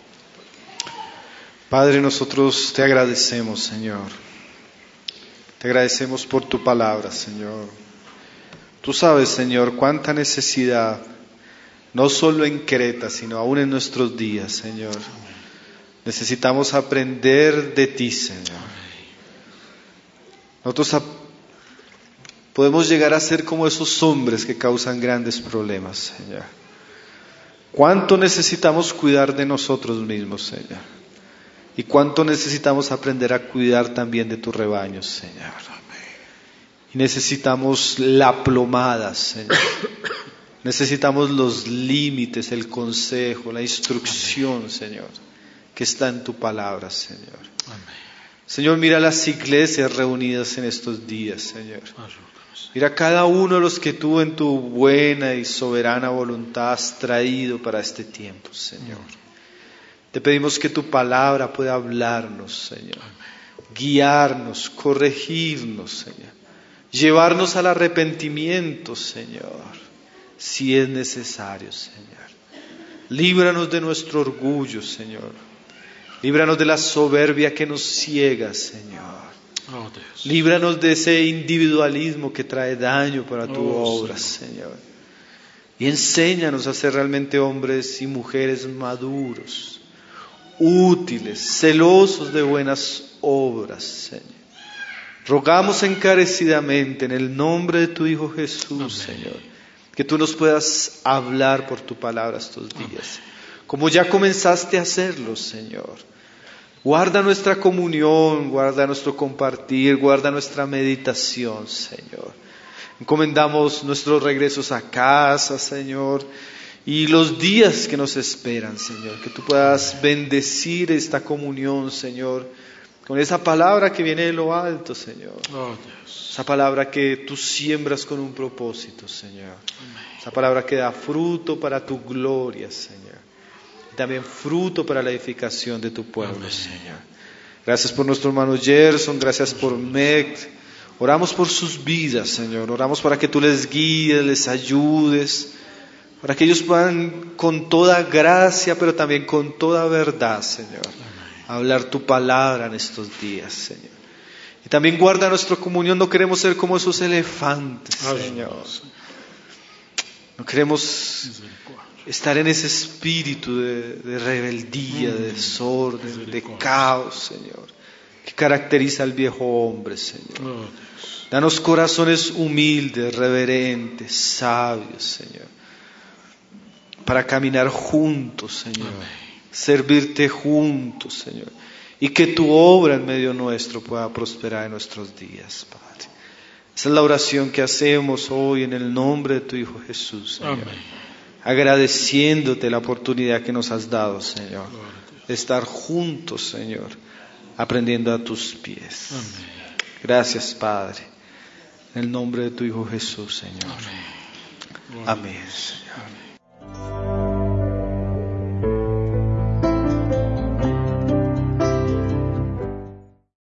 Padre, nosotros te agradecemos, Señor. Te agradecemos por tu palabra, Señor. Tú sabes, Señor, cuánta necesidad, no solo en Creta, sino aún en nuestros días, Señor. Necesitamos aprender de ti, Señor. Nosotros ap- podemos llegar a ser como esos hombres que causan grandes problemas, Señor. ¿Cuánto necesitamos cuidar de nosotros mismos, Señor? Y cuánto necesitamos aprender a cuidar también de tu rebaño, Señor. Y necesitamos la plomada, Señor. Necesitamos los límites, el consejo, la instrucción, Señor, que está en tu palabra, Señor. Amém. Señor, mira las iglesias reunidas en estos días, Señor. Ajuda-nos. Mira cada uno de los que tú en tu buena y soberana voluntad has traído para este tiempo, Señor. Te pedimos que tu palabra pueda hablarnos, Señor. guiarnos, corregirnos, Señor, llevarnos al arrepentimiento, Señor, si es necesario, Señor. Líbranos de nuestro orgullo, Señor. Líbranos de la soberbia que nos ciega, Señor. Oh, Dios. Líbranos de ese individualismo que trae daño para tu Oh, obra, Señor. Y enséñanos a ser realmente hombres y mujeres maduros, útiles, celosos de buenas obras, Señor. Rogamos encarecidamente en el nombre de tu Hijo Jesús, Amén. Señor, que tú nos puedas hablar por tu palabra estos días, como ya comenzaste a hacerlo, Señor. Guarda nuestra comunión, guarda nuestro compartir, guarda nuestra meditación, Señor. Encomendamos nuestros regresos a casa, Señor, y los días que nos esperan, Señor. Que tú puedas bendecir esta comunión, Señor, con esa palabra que viene de lo alto, Señor. Oh, Dios. Esa palabra que tú siembras con un propósito, Señor. Esa palabra que da fruto para tu gloria, Señor. También fruto para la edificación de tu pueblo, Amén. Señor. Gracias por nuestro hermano Gerson, gracias por Meg. Oramos por sus vidas, Señor. Oramos para que tú les guíes, les ayudes, para que ellos puedan con toda gracia, pero también con toda verdad, Señor, Amén. Hablar tu palabra en estos días, Señor. Y también guarda nuestra comunión. No queremos ser como esos elefantes, Amén. Señor. No queremos estar en ese espíritu de, de rebeldía, de desorden, de caos, Señor, que caracteriza al viejo hombre, Señor. Danos corazones humildes, reverentes, sabios, Señor, para caminar juntos, Señor, servirte juntos, Señor, y que tu obra en medio nuestro pueda prosperar en nuestros días, Padre. Esa es la oración que hacemos hoy en el nombre de tu Hijo Jesús, Señor. Amén. Agradeciéndote la oportunidad que nos has dado, Señor, de estar juntos, Señor, aprendiendo a tus pies. Amén. Gracias, Padre, en el nombre de tu Hijo Jesús, Señor. Amén, Amén, Señor.